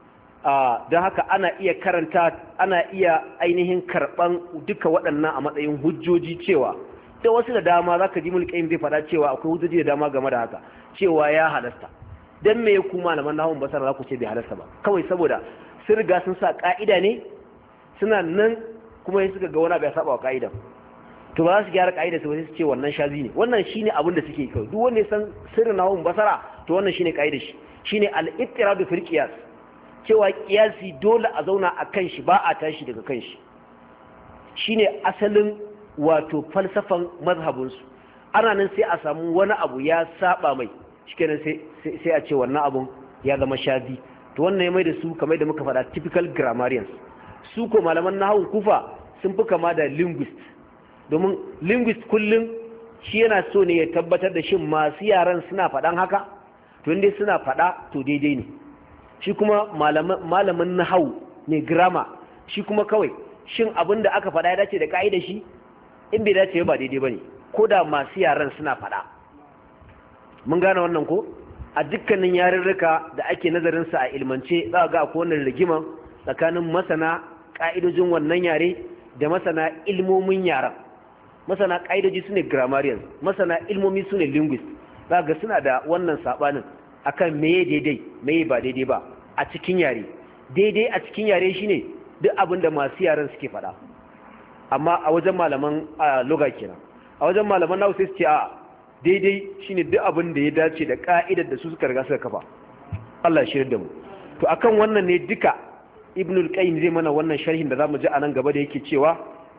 don haka ana iya karanta ana iya ainihin karban duka waɗannan a matsayin hujjoji cewa da wasu da dama zaka ji mulkin zai faɗa cewa akwai hujjoji da dama game da haka cewa ya halasta dan me ku malaman nahwun basara za ku ce bai halasta ba kawai saboda sun riga sun sa ka'ida ne suna nan kuma yin suka ga wani bai saba wa ka'idan to ba za su gyara ka'ida su ce wannan shazi ne wannan shine abin da suke kai duk wanda ya san sirrin nahwun basara to wannan shine ka'idar shi shine al-ittiradu fil qiyas cewa qiyasi dole a zauna akan shi ba a tashi daga kan shi shine asalin wato falsafan mazhabin su ana nan sai a samu wani abu ya saba mai shikenan sai a ce wannan abun ya zama shazi to wannan ya mai da su kamar da muka faɗa typical grammarians su ko malaman nahwun kufa sun fi kama da linguist domin linguist kullum shi yana so ne ya tabbatar da shin masu yaran suna faɗan haka to inda suna faɗa to daidai ne shi kuma malamin nahwu ne grammar shi kuma kawai shin abin da aka faɗa ya dace da ka'idar shi in bai dace ba daidai bane ko da masu yaran suna faɗa mun gane wannan ko a dukkanin yarurruka da ake nazarin sa a ilmance za ga akwai wannan rigima tsakanin masana ka'idojin wannan yare da masana ilmomin yaran masana ƙa'idoji su ne grammarians masana ilmomi su ne linguist za ga suna da wannan saɓanin akan meye daidai meye ba daidai ba a cikin yare daidai a cikin yare shine duk abin da masu yaren suke faɗa amma a wajen malaman loga kenan a wajen malaman nawa sai su ce a daidai shine duk abin da ya dace da ka'idar da su suka riga suka kafa Allah ya shirya da mu to akan wannan ne duka ibnul qayyim zai mana wannan sharhin da zamu ji a nan gaba da yake cewa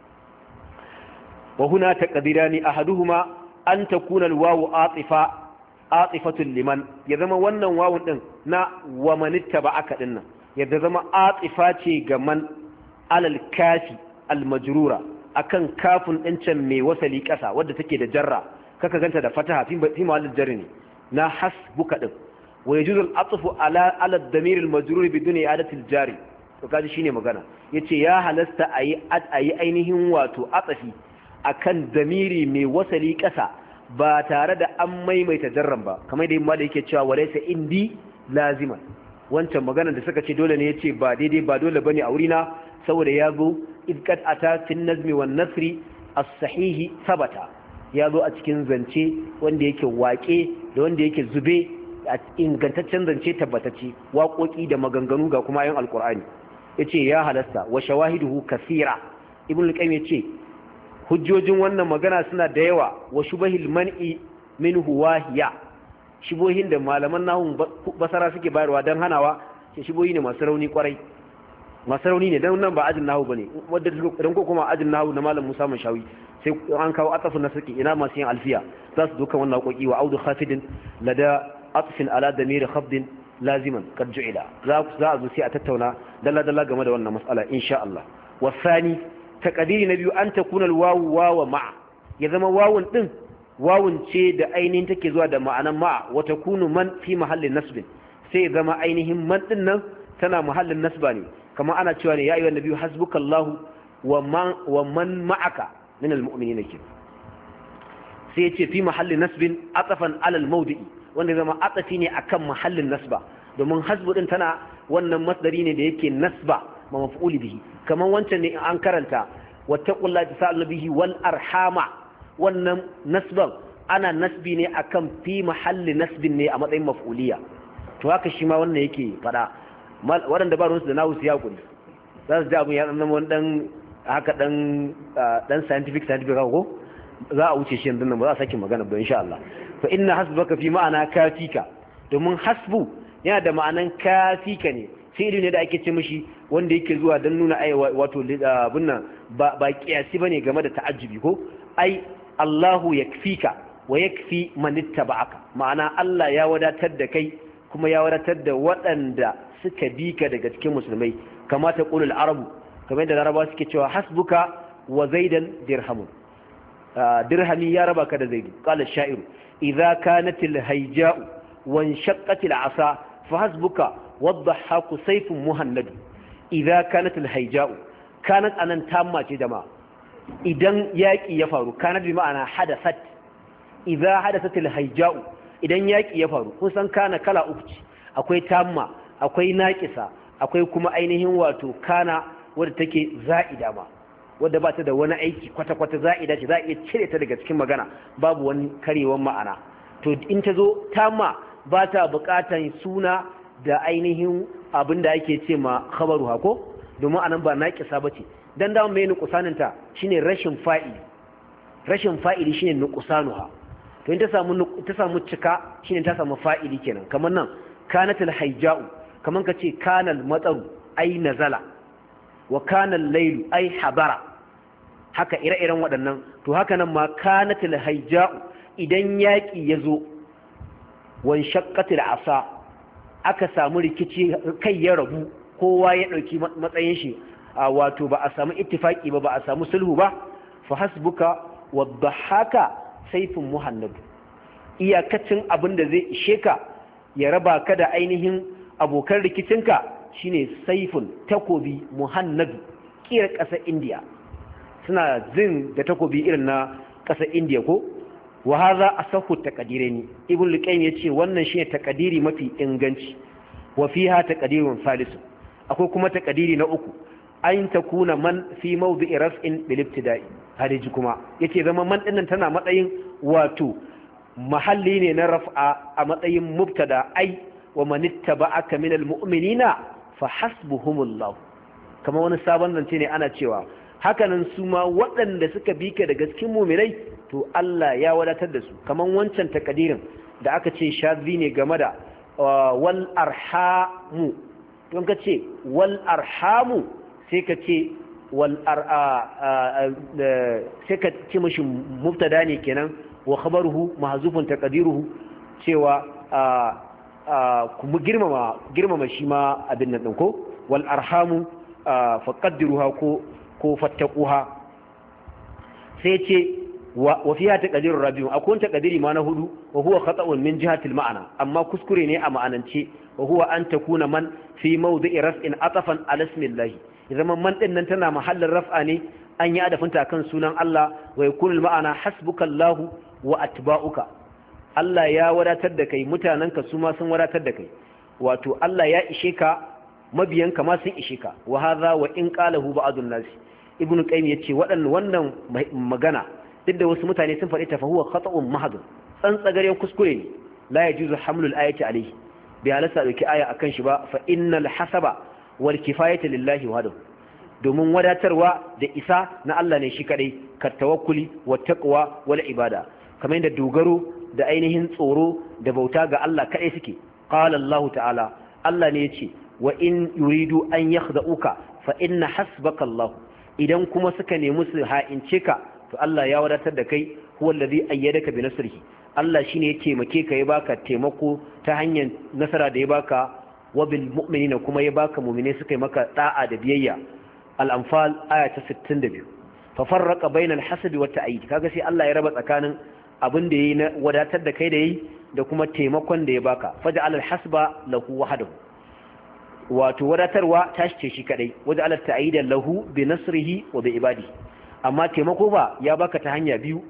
وهنا تقديران أحدهما أن تكون الواو عاطفة لمن يذما ونن واو دين نا ومن اتبعك دين يذما عاطفة ga man على الكافي المجرورة akan kafin din can mai wasali kasa wadda take da jarra kaka ganta da fataha fi mahallin jarri ne na hasbuka din wa yajuzu al-atfu ala ad-damir al-majrur bidun i'adati al-jari to kaji shine magana yace ya halasta ayi ainihin wato atsafi akan damiri mai wasali kasa ba tare da an maimaita jarran ba kamar da imma da yake cewa walaysa indi laziman wancan magana da suka ce dole ne yace ba daidai ba dole bane a wurina saboda ya zo idkat ata fin nazmi wan nasri as-sahihi sabata ya zo a cikin zance wanda yake waƙe da wanda yake zube a ingantaccen zance tabbatacce waƙoƙi da maganganu ga kuma ayoyin alqur'ani yace ya halasta wa shawahiduhu kaseera ibn al-qayyim yace hujjojin wannan magana suna da yawa wa shubahil man'i minhu wahiya shubohin da malaman nahun basara suke bayarwa dan hanawa ce shubohi ne masu rauni kwarai masu rauni ne dan nan ba ajin nahu bane wanda dan ko kuma ajin nahu na malam Musa Mashawi sai an kawo atafin na suke ina masu yin alfiya za su duka wannan haƙoƙi wa audu khafidin lada atfin ala damir khafdin laziman kad ju'ila za a zo sai a tattauna dalla game da wannan mas'ala insha Allah wasani taqdiri na biyu an takuna alwawu wawa ma'a ya zama wawun din wawun ce da ainihin take zuwa da ma'anan ma'a wa takunu man fi mahallin nasbin sai ya zama ainihin man din nan tana mahallin nasba ne kamar ana cewa ne ya ayyuhan nabiyyu hasbukallahu wa man ma'aka min almu'minina kin sai ya ce fi mahallin nasbin atafan alal mawdi'i wanda zama atafi ne akan mahallin nasba domin hasbu din tana wannan masdari ne da yake nasba ma maf'uli bihi kaman wancan ne an karanta wattaqullaha tasaallu bihi wal arhama wannan nasban ana nasbi ne akan fi mahalli nasbin ne a matsayin maf'uliya to haka shi ma wannan yake fada waɗanda ba ruwansu da nahu su yakuri za su ji abin ya zama wani dan haka dan scientific ko za a wuce shi yanzu nan ba za a sake magana ba insha Allah fa inna hasbaka fi ma'ana kafika domin hasbu yana da ma'anan kafika ne fi'ili ne da ake ce mishi wanda yake zuwa dan nuna ai wato bunnan ba kiyasi bane game da ta'ajjubi ko ai Allahu yakfika wa yakfi man ittaba'aka ma'ana Allah ya wadatar da kai kuma ya wadatar da waɗanda suka bi ka daga cikin musulmai kama ta qulul arabu kamar da larabawa suke cewa hasbuka wa zaidan dirhamun dirhami ya raba ka da zaidu qala ash-sha'iru idza kanat al-hayja'u wa inshaqqat al-'asa fa hasbuka wadhahaku sayfun muhannad idza kanat al-hayja'u kanat anan tamma ce jama'a idan yaki ya faru kanat bi ma'ana hadathat idza hadathat al-hayja'u idan yaki ya faru kun san kana kala uku ce akwai tamma akwai naqisa akwai kuma ainihin wato kana wadda take za'ida ma wadda ba ta da wani aiki kwata-kwata za'ida ce za a iya cire ta daga cikin magana babu wani karewan ma'ana to in ta zo tamma ba ta buƙatan suna da ainihin abin da ake ce ma khabaru hako domin anan ba naqisa bace dan da mai nuqsaninta shine rashin fa'ili shine nuqsanuha to in ta samu cika shine ta samu fa'ili kenan kamar nan kanatul haija'u kamar kace kanal matsaru ai nazala wa kanal laylu ai habara haka ire-iren waɗannan to haka nan ma kanatul haija'u idan yaki yazo wan shaqqatil asa aka samu rikici kai ya rabu kowa ya dauki matsayin shi wato ba a samu ittifaki ba a samu sulhu ba fa hasbuka wadhahaka sayfun muhannad iyakacin abin da zai ishe ka ya raba ka da ainihin abokan rikicinka shine saifun takobi muhannad kiyar ƙasar indiya suna zin da takobi irin na ƙasar indiya ko wa hadha asahhu taqdirani ibn luqaym yace wannan shine taqdiri mafi inganci wa fiha taqdirun salis akwai kuma taqdiri na uku ayin takuna man fi mawdi'i raf'in bil ibtida'i hadiji kuma yace zama man dinnan tana matsayin wato mahalli ne na raf'a a matsayin mubtada ai wa man ittaba'aka minal mu'minina fa hasbuhumullah kamar wani sabon zance ne ana cewa hakanan su ma waɗanda suka bi ka daga cikin mu'minai to Allah ya wadatar da su kamar wancan takadirin da aka ce shazi ne game da wal arhamu don ka ce wal arhamu sai ka ce sai ka ce mashi mubtada ne kenan wa khabaruhu mahzufun taqdiruhu cewa kuma girmama shi ma abin nan din ko wal arhamu faqaddiruha ko fattaquha sai ce wa fiha taqdirur rabi'u akwai taqdiri ma na hudu wa huwa khata'un min jihatil ma'ana amma kuskure ne a ma'anance wa huwa an takuna man fi mawdi'i raf'in atafan ala ismillah idan man din nan tana mahallin raf'a ne an yi adafinta kan sunan Allah wa yakunul ma'ana hasbukallahu wa atba'uka Allah ya wadatar da kai mutananka su ma sun wadatar da kai wato Allah ya ishe ka mabiyanka ma sun ishe ka wa hadha wa in qalahu ba'dun nas ibnu qayyim yace wannan magana duk da wasu mutane sun faɗi ta fa huwa khata'un mahadun tsantsagaren kuskure ne la yajuzu hamlul ayati alayhi bi halasa dauki aya akan shi ba fa innal hasaba wal kifayata lillahi wahdahu domin wadatarwa da isa na Allah ne shi kadai ka tawakkuli wa taqwa wal ibada kamar yadda dogaro da ainihin tsoro da bauta ga Allah kadai suke qala Allah ta'ala Allah ne yace wa in yuridu an yakhda'uka fa inna hasbaka Allah idan kuma suka nemi su ha'ince ka to Allah ya wadatar da kai huwa allazi ayyadaka bi nasrihi Allah shine ya taimake ka ya baka taimako ta hanyar nasara da ya baka wa bil mu'minina kuma ya baka mu'mine suka yi maka da'a da biyayya al-anfal aya ta 62 fa farraqa bainal hasab wa ta'yid kaga sai Allah ya raba tsakanin abin da yayi na wadatar da kai da yayi da kuma taimakon da ya baka faja'al al-hasba lahu wahdahu wato wadatarwa tashi ce shi kadai waja'al at-ta'yida lahu bi nasrihi wa bi ibadihi amma taimako ba ya baka ta hanya biyu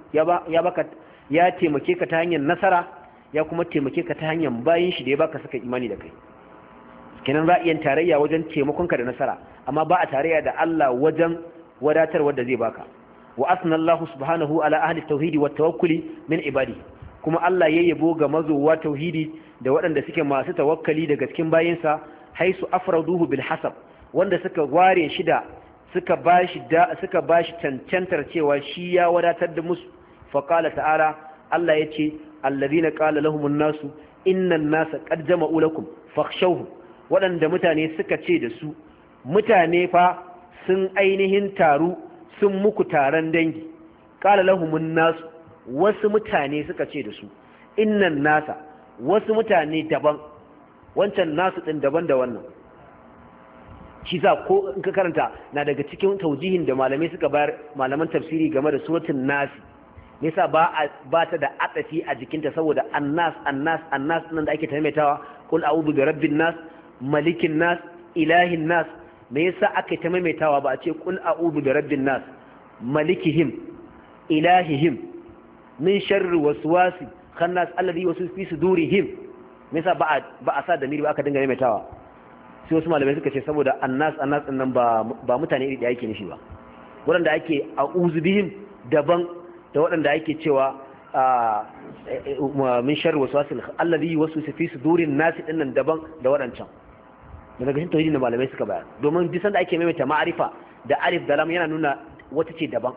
ya taimake ka ta hanyar nasara ya kuma taimake ka ta hanyar bayin shi da ya baka saka imani da kai kenan za a iya tarayya wajen taimakonka da nasara amma ba a tarayya da Allah wajen wadatarwar da zai baka wa asna Allah subhanahu ala ahli tauhidi wa tawakkuli min ibadi kuma Allah ya yabo ga mazowa tauhidi da waɗanda suke masu tawakkali daga cikin bayinsa haisu afraduhu bil hasab wanda suka ware shi da suka bashi cancantar cewa shi ya wadatar da musu faqala ta'ala Allah yace alladhina qala lahumun nasu innan nasa qad jama'u lakum fakhshawhum wadanda mutane suka ce da su mutane fa sun ainihin taru sun muku taron dangi qala lahumun nasu wasu mutane suka ce da su innan nasa wasu mutane daban wancan nasu din daban da wannan shi sa ko in ka karanta na daga cikin taujihin da malamai suka bayar malaman tafsiri game da suratul nas nisa ba ta da atafi a jikinta saboda annas nan da ake taimaitawa qul a'udhu bi rabbin nas malikin nas ilahin nas me yasa aka ta maimaitawa ba a ce qul a'udhu bi rabbin nas malikihim ilahihim min sharri waswasi khannas alladhi yuwaswisu fi sudurihim me yasa ba a sa da miri ba aka dinga maimaitawa sai wasu malamai suka ce saboda annas nan ba mutane iri da yake nishi ba waɗanda ake a'udhu bihim daban da waɗanda ake cewa min sharri waswasil alladhi yuwaswisu fi sudurin nas dinnan daban da waɗancan daga cikin tauhidin da malamai suka bayar domin duk sanda ake maimaita ma'arifa da alif da lam yana nuna wata ce daban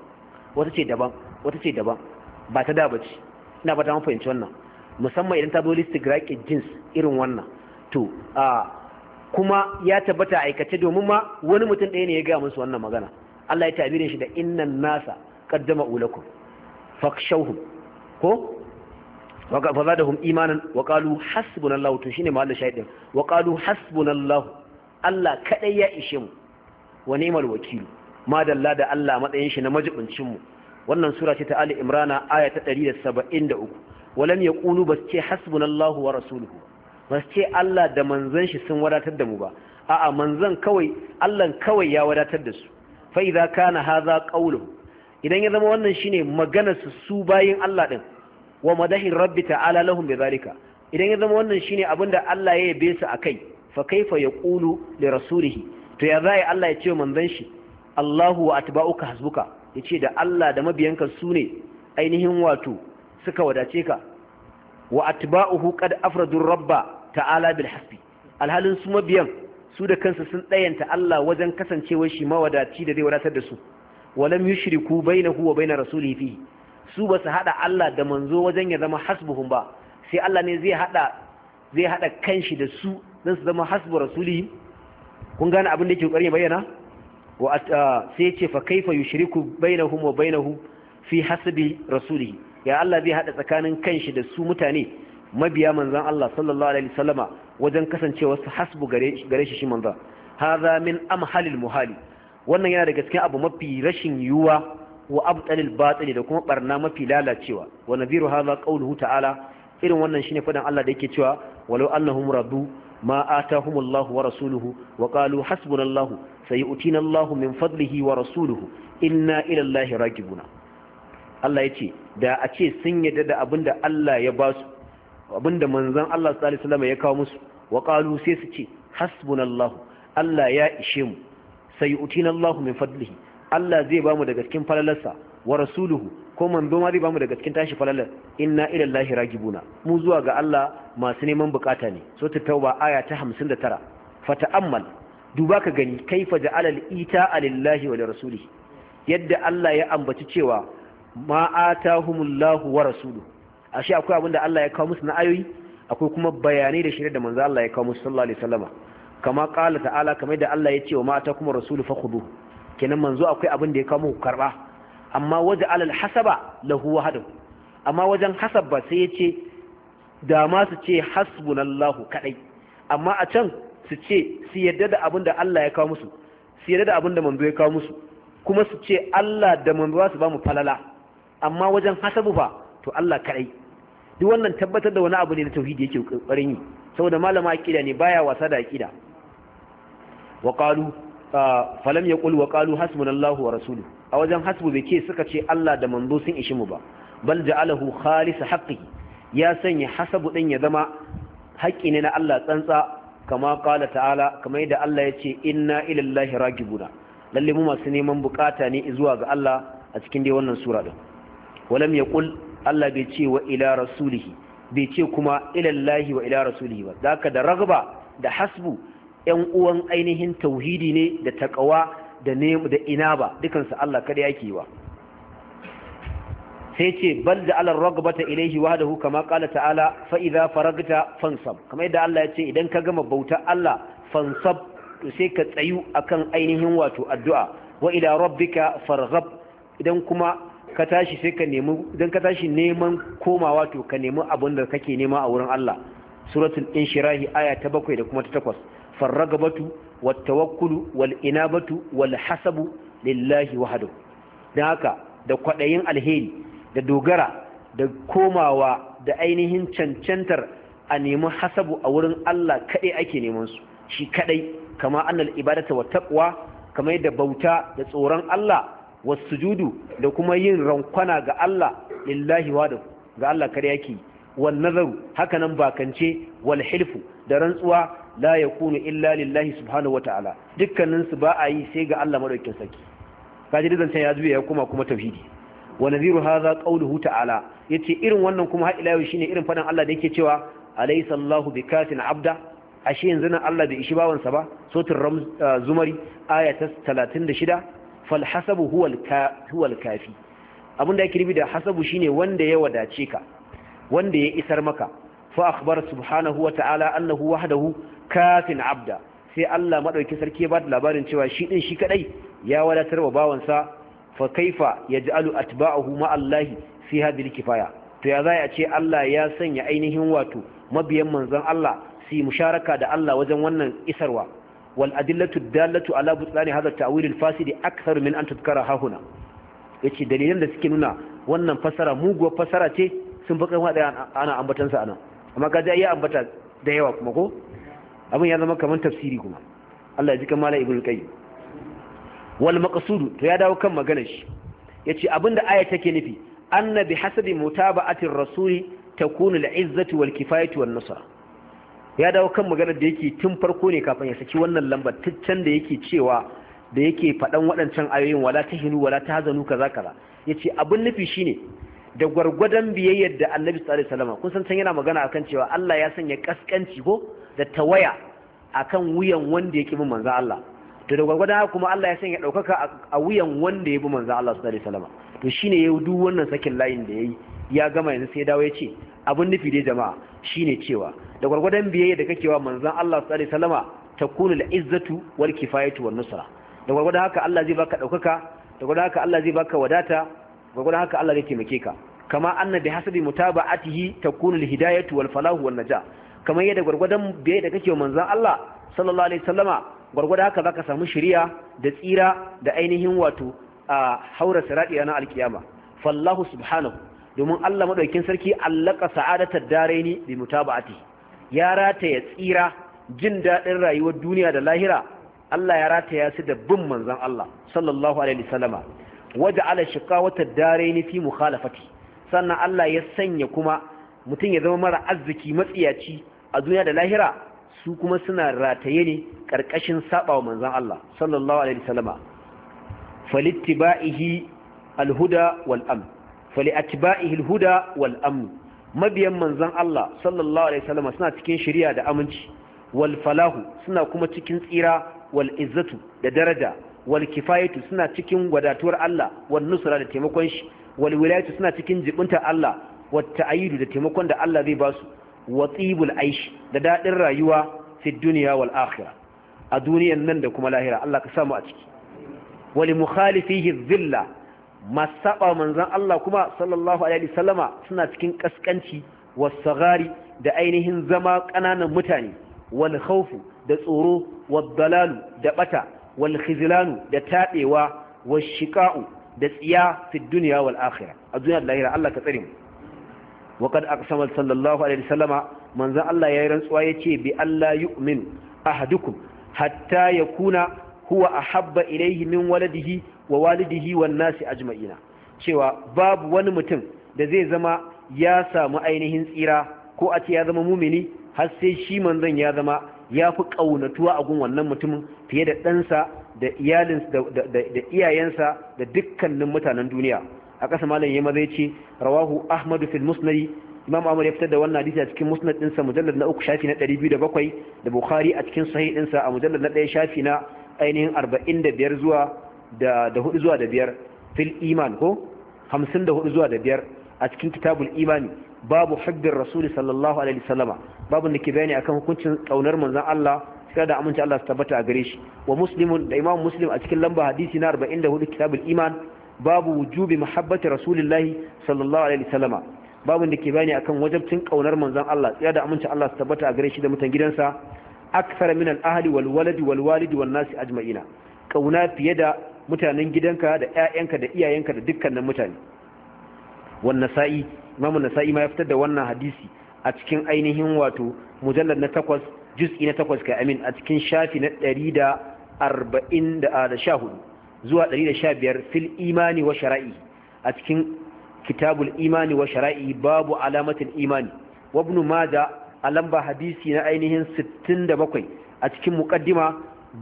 ba ta da bace ina ba ta mun fahimci wannan musamman idan ta zo listigraqi jins irin wannan to kuma ya tabbata aikace domin ma wani mutum ɗaya ne ya gaya musu wannan magana Allah ya tabirin shi da innan nasa qaddama ulakum fakshawhum ko wa zadahum imanan wa qalu hasbunallahu to shine mahallin shahidin wa qalu hasbunallahu Allah kadai ya ishe mu wa ni'mal wakil madalla da Allah matsayin shi na majibincin mu wannan sura ce ta Ali Imran aya ta 173 walam yaqulu bas ce hasbunallahu wa rasuluhu ba ce Allah da manzon shi sun wadatar da mu ba a'a manzon kawai Allah kawai ya wadatar da su fa idza kana hadha qawluhu idan ya zama wannan shine maganar su bayin Allah din wa madahin rabbi ta'ala lahum bidhalika idan ya zama wannan shine abinda Allah ya yabe su akai fa kaifa yaqulu li rasulihi to ya zai Allah ya ce manzon shi Allahu wa atba'uka hasbuka yace da Allah da mabiyanka su ne ainihin wato suka wadace ka wa atba'uhu qad afradu rabba ta'ala bil hasbi alhalin su mabiyan su da kansu sun dayanta Allah wajen kasancewar shi mawadaci da zai wadatar da su walam yushriku bainahu wa bain rasulihi fihi su ba su hada Allah da manzo wajen ya zama hasbuhum ba sai Allah ne zai hada kanshi da su dan su zama hasbu rasulihi kun gane abin da yake kokarin bayyana wa sai ya ce fa kaifa yushriku bainahum wa bainahu fi hasbi rasulihi ya Allah zai hada tsakanin kanshi da su mutane mabiya manzon Allah sallallahu alaihi wasallama wajen kasancewa su hasbu gare shi manzon hadha min amhalil muhali wannan yana daga cikin abu mafi rashin yuwa wa abtalil batil da kuma barna mafi lalacewa wa nadhiru hadha qawluhu ta'ala irin wannan shine fadan Allah da yake cewa walau annahum radu ma atahumullahu wa rasuluhu wa qalu hasbunallahu sayu'tina Allahu min fadlihi wa rasuluhu inna ila Allahi ragibuna. Allah yace da a ce sun yadda da abinda Allah ya ba su abinda manzon Allah sallallahu alaihi wasallam ya kawo musu wa qalu sai su ce hasbunallahu Allah ya ishe mu sayu'tina Allahu min fadlihi Allah zai bamu daga cikin falalarsa wa rasuluhu ko manzo ma zai bamu daga cikin tashi falalar inna ila Allahi ragibuna mu zuwa ga Allah masu neman bukata ne so ta tauba aya ta 59 fata'ammal duba ka gani kaifa ja'ala al-ita'a lillahi wa lirasulihi yadda Allah ya ambaci cewa ma atahumullahu wa rasuluhu ashe akwai abinda Allah ya kawo musu na ayoyi akwai kuma bayanai da shirye da manzo Allah ya kawo musu sallallahu alaihi wasallama kama qala ta'ala kamar da Allah ya ce wa ma atakum rasulu fakhuduhu kenan manzo akwai abin da ya kawo muku karba amma waje alal hasaba lahu wahdahu amma wajen hasab ba sai yace da ma su ce hasbunallahu kadai amma a can su ce su yadda da abin da Allah ya kawo musu su yadda da abin da manzo ya kawo musu kuma su ce Allah da manzo su ba mu falala amma wajen hasabu fa to Allah kadai duk wannan tabbatar da wani abu ne na tauhidi yake kokarin yi saboda malama aqida ne baya wasa da aqida wa qalu falam yaqul wa qalu hasbunallahu wa rasuluhu a wajen hasbu bai ce suka ce Allah da manzo sun ishi mu ba bal ja'alahu khalis haqqihi ya sanya hasabu din ya zama haƙƙi ne na Allah tsantsa kama qala ta'ala kamar yadda Allah ya ce inna ilallahi ragibuna lalle mu masu neman bukata ne zuwa ga Allah a cikin dai wannan sura din walam yaqul Allah bai ce wa ila rasulihi bai ce kuma ilallahi wa ila rasulihi ba zaka da ragba da hasbu ƴan uwan ainihin tauhidi ne da taqwa da inaba dukansu Allah kada yake yi wa sai ce bal ja'ala ar-ragbata ilayhi wahdahu kama qala ta'ala fa idza faragta fansab kamar yadda Allah ya ce idan ka gama bauta Allah fansab to sai ka tsayu akan ainihin wato addu'a wa ila rabbika farghab idan kuma ka tashi sai ka nemi idan ka tashi neman komawa to ka nemi abin da kake nema a wurin Allah suratul inshirahi aya ta 7 da kuma ta 8 farragabatu wattawakkulu wal inabatu wal hasabu lillahi wahdahu dan haka da kwadayin alheri da dogara da komawa da ainihin cancantar a nemi hasabu a wurin Allah kadai ake neman su shi kadai kama annal ibadata wa taqwa kamar da bauta da tsoron Allah wasujudu da kuma yin rankwana ga Allah lillahi wahdahu ga Allah kadai yake wal nazaru hakanan bakance wal hilfu da rantsuwa la yakunu illa lillahi subhanahu wataala dukkanin su ba a yi sai ga Allah madaukakin sarki kaji da zancan ya zuya ya kuma tauhidi wa nadhiru hadha qawluhu ta'ala yace irin wannan kuma har ila yau shine irin fadan Allah da yake cewa alaysa Allahu bikatin abda ashe yanzu nan Allah bai ishi bawansa ba suratul zumari aya ta 36 fal hasabu huwa al kafi abinda yake rubi da hasabu shine wanda ya wadace ka wanda ya isar maka fa akhbar subhanahu wa ta'ala annahu wahdahu kafin abda sai Allah madauki sarki ba da labarin cewa shi din shi kadai ya wadatar wa bawansa fa kaifa yaj'alu atba'ahu ma Allah fi hadhihi kifaya to ya zai a ce Allah ya sanya ainihin wato mabiyan manzon Allah su musharaka da Allah wajen wannan isarwa wal adillatu dallatu ala butlani hadha at-ta'wil al-fasid akthar min an tudkara hahuna yace dalilan da suke nuna wannan fasara muguwar fasara ce sun fi kan ana ambatansa anan amma kaje ya ambata da yawa kuma ko abin ya zama kamar tafsiri kuma Allah ya ji kamala ibnu qayyim wal maqsud to ya dawo kan maganar shi yace abinda aya take nufi annabi hasabi mutaba'ati ar-rasuli takunu al-izzatu wal kifayatu wan nusra ya dawo kan maganar da yake tun farko ne kafin ya saki wannan lambar tuccen da yake cewa da yake fadan waɗancan ayoyin wala tahinu wala tahzanu kaza kaza yace abin nufi shine da gwargwadon biyayyar da Annabi sallallahu alaihi wasallam kun san can yana magana akan cewa Allah ya sanya kaskanci ko da tawaya akan wuyan wanda yake bin manzo Allah to da gwargwadon haka kuma Allah ya sanya daukaka a wuyan wanda ya bi manzo Allah sallallahu alaihi wasallam to shine yayi duk wannan sakin layin da yayi ya gama yanzu sai dawo ya ce abin nufi dai jama'a shine cewa da gwargwadon biyayya da kake wa manzon Allah sallallahu alaihi wasallama takunu al-izzatu wal kifayatu wan nusra da gwargwadon haka Allah zai baka daukaka da gwargwadon haka Allah zai baka wadata gwargwadon haka Allah zai taimake ka kama anna bi hasabi mutaba'atihi takunu al-hidayatu wal falahu wan najah kamar yadda gwargwadon biyayya da kake wa manzon Allah sallallahu alaihi wasallama gwargwadon haka zaka samu shiriya da tsira da ainihin wato a haura sirati ranar alkiyama fallahu subhanahu domin Allah madaukakin sarki allaka sa'adatar daraini bi mutaba'ati ya rataya tsira jin dadin rayuwar duniya da lahira Allah ya rataya su da bin manzon Allah sallallahu alaihi wasallama waja'ala shiqawatad daraini fi mukhalafati sannan Allah ya sanya kuma mutum ya zama mara arziki matsiyaci a duniya da lahira su kuma suna rataye ne karkashin sabawa manzon Allah sallallahu alaihi wasallama falittiba'ihi alhuda wal amn fali'atba'ihi alhuda wal amn mabiyan manzon Allah sallallahu alaihi wasallama suna cikin shari'a da aminci wal falahu suna kuma cikin tsira wal izzatu da daraja wal kifayatu suna cikin wadatuwar Allah wal nusra da taimakon shi wal wilayatu suna cikin jibinta Allah wat ta'ayidu da taimakon da Allah zai ba su wa tibul aish da dadin rayuwa fi dunya wal akhirah a duniyan nan da kuma lahira Allah ka samu a ciki wali mukhalifihi dhilla masaba manzon Allah kuma sallallahu alaihi wasallama suna cikin kaskanci was-saghari da ainihin zama kananan mutane wal khawfu da tsoro wad dalalu da bata wal khizlanu da tabewa wash shiqa'u da tsiya fi dunya wal akhirah a duniya da lahira Allah ka tsare mu wa qad aqsama sallallahu alaihi wasallama manzon Allah yayi rantsuwa yace bi alla yu'min ahadukum hatta yakuna huwa ahabba ilayhi min waladihi wa walidihi wan nasi ajma'ina cewa babu wani mutum da zai zama ya samu ainihin tsira ko a ce ya zama mumini har sai shi manzon ya zama ya fi kaunatuwa a gun wannan mutumin fiye da ɗansa da iyalinsa da iyayensa da dukkanin mutanen duniya a ƙasa malam yamma zai ce rawahu ahmadu fil musnad imam ahmad ya fitar da wannan hadisi a cikin musnad ɗinsa mujallad na 3 shafi na 207 da bukhari a cikin sahih ɗinsa a mujallad na 1 shafi na ainihin 45 zuwa da 4 zuwa da 5 fil iman ko 54 zuwa da 5 a cikin kitabul imani babu hubbir rasul sallallahu alaihi wasallama babu da ke bayani akan hukuncin kaunar manzon Allah sai da aminci Allah su tabbata a gare shi wa muslimun da imam muslim a cikin lamba hadisi na 44 kitabul iman babu wujubi mahabbati rasulillahi sallallahu alaihi wasallama babu da ke bayani akan wajibcin kaunar manzon Allah sai da aminci Allah su tabbata a gare shi da mutan gidansa akthar min al-ahli wal waladi wal walidi wan nasi ajma'ina kauna fiye da mutanen gidanka da ƴaƴanka da iyayenka da dukkanin mutane wan nasa'i imamu nasa'i ma ya fitar da wannan hadisi a cikin ainihin wato mujallad na 8 juz'i na 8 kai amin a cikin shafi na 114 zuwa 115 fil imani wa shara'i a cikin kitabul imani wa shara'i babu alamatul imani wa ibn majah a lamba hadisi na ainihin 67 a cikin muqaddima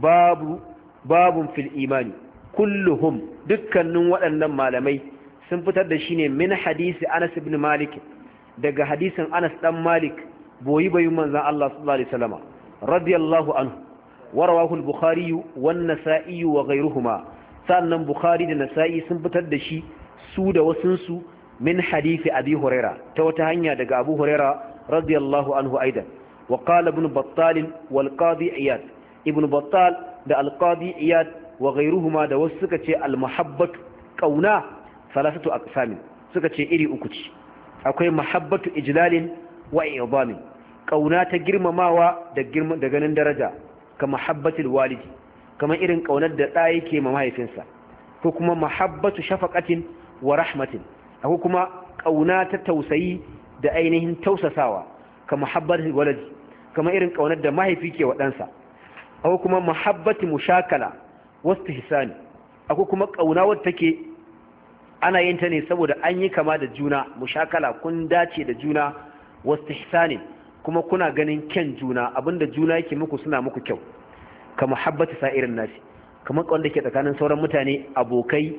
babun fil imani kulluhum dukkanin waɗannan malamai sun fitar da shi ne min hadisi Anas ibn Malik daga hadisin Anas dan Malik boyi bayin manzon Allah sallallahu alaihi wasallam radiyallahu anhu wa rawahu al-Bukhari wan Nasa'i wa ghayruhuma sannan Bukhari da Nasa'i sun fitar da shi su da wasun su min hadisi Abi Huraira ta wata hanya daga Abu Huraira radiyallahu anhu aidan wa qala ibn Battal wal Qadi Iyad ibn Battal da al-Qadi Iyad wa ghayruhuma da wasu suka ce al-mahabbatu qauna salasatu aqsamin suka ce iri uku ce akwai mahabbatu ijlalin wa i'zamin kauna ta girmamawa da ganin daraja ka mahabbatul walidi kamar irin kaunar da da yake ma mahaifinsa ko kuma mahabbatu shafaqatin wa rahmatin akwai kuma kauna ta tausayi da ainihin tausasawa ka mahabbatul walidi kamar irin kaunar da mahaifi ke wa ɗansa akwai kuma mahabbatu mushakala wastihsani akwai kuma kauna wadda take ana yin ta ne saboda an yi kama da juna mushakala kun dace da juna wastihsani kuma kuna ganin kyan juna abinda juna yake muku suna muku kyau ka muhabbati sa'irin nasi kamar wanda ke tsakanin sauran mutane abokai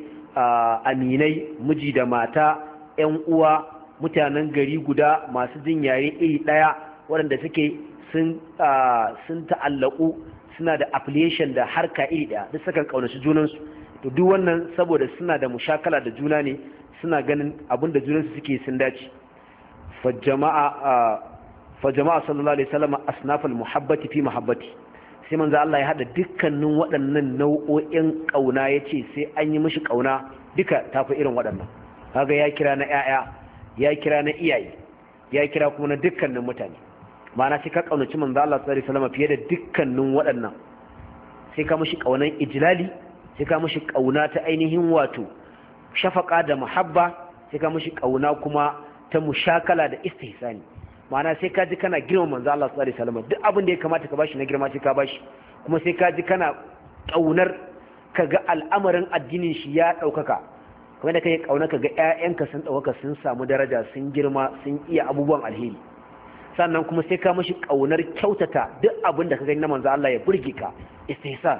aminai miji da mata ƴan uwa mutanen gari guda masu jin yare iri daya waɗanda suke sun ta'allaku suna da affiliation da harka iri daya duk sukan kaunaci junansu to duk wannan saboda suna da mushakala da juna ne suna ganin abinda junansu suke sun dace fa jama'a sallallahu alaihi wasallam asnafal muhabbati fi mahabbati sai manzo Allah ya hada dukkanin waɗannan nau'o'in kauna yace sai an yi mishi kauna duka tafi irin waɗannan kaga ya kira na ƴaƴa ya kira na iyaye ya kira kuma na dukkanin mutane ma'ana sai ka kaunaci manzo Allah sallallahu alaihi wasallam fiye da dukkanin waɗannan sai ka mishi kaunan ijlali sai ka mishi kauna ta ainihin wato shafaka da muhabba, sai ka mishi kauna kuma ta mushakala da istihsani. ma'ana sai ka ji kana girma manzo Allah sallallahu alaihi wasallam, duk abin da ya kamata ka bashi na girma sai ka bashi, kuma sai ka ji kana kaunar ka ga al'amarin addinin shi ya daukaka, kuma da kai kauna ka ga ƴaƴanka sun daukaka, sun samu daraja, sun girma, sun iya abubuwan alheri. sannan kuma sai ka mishi kaunar kyautata duk abin da ka gani na manzo Allah ya burge ka, istihsan,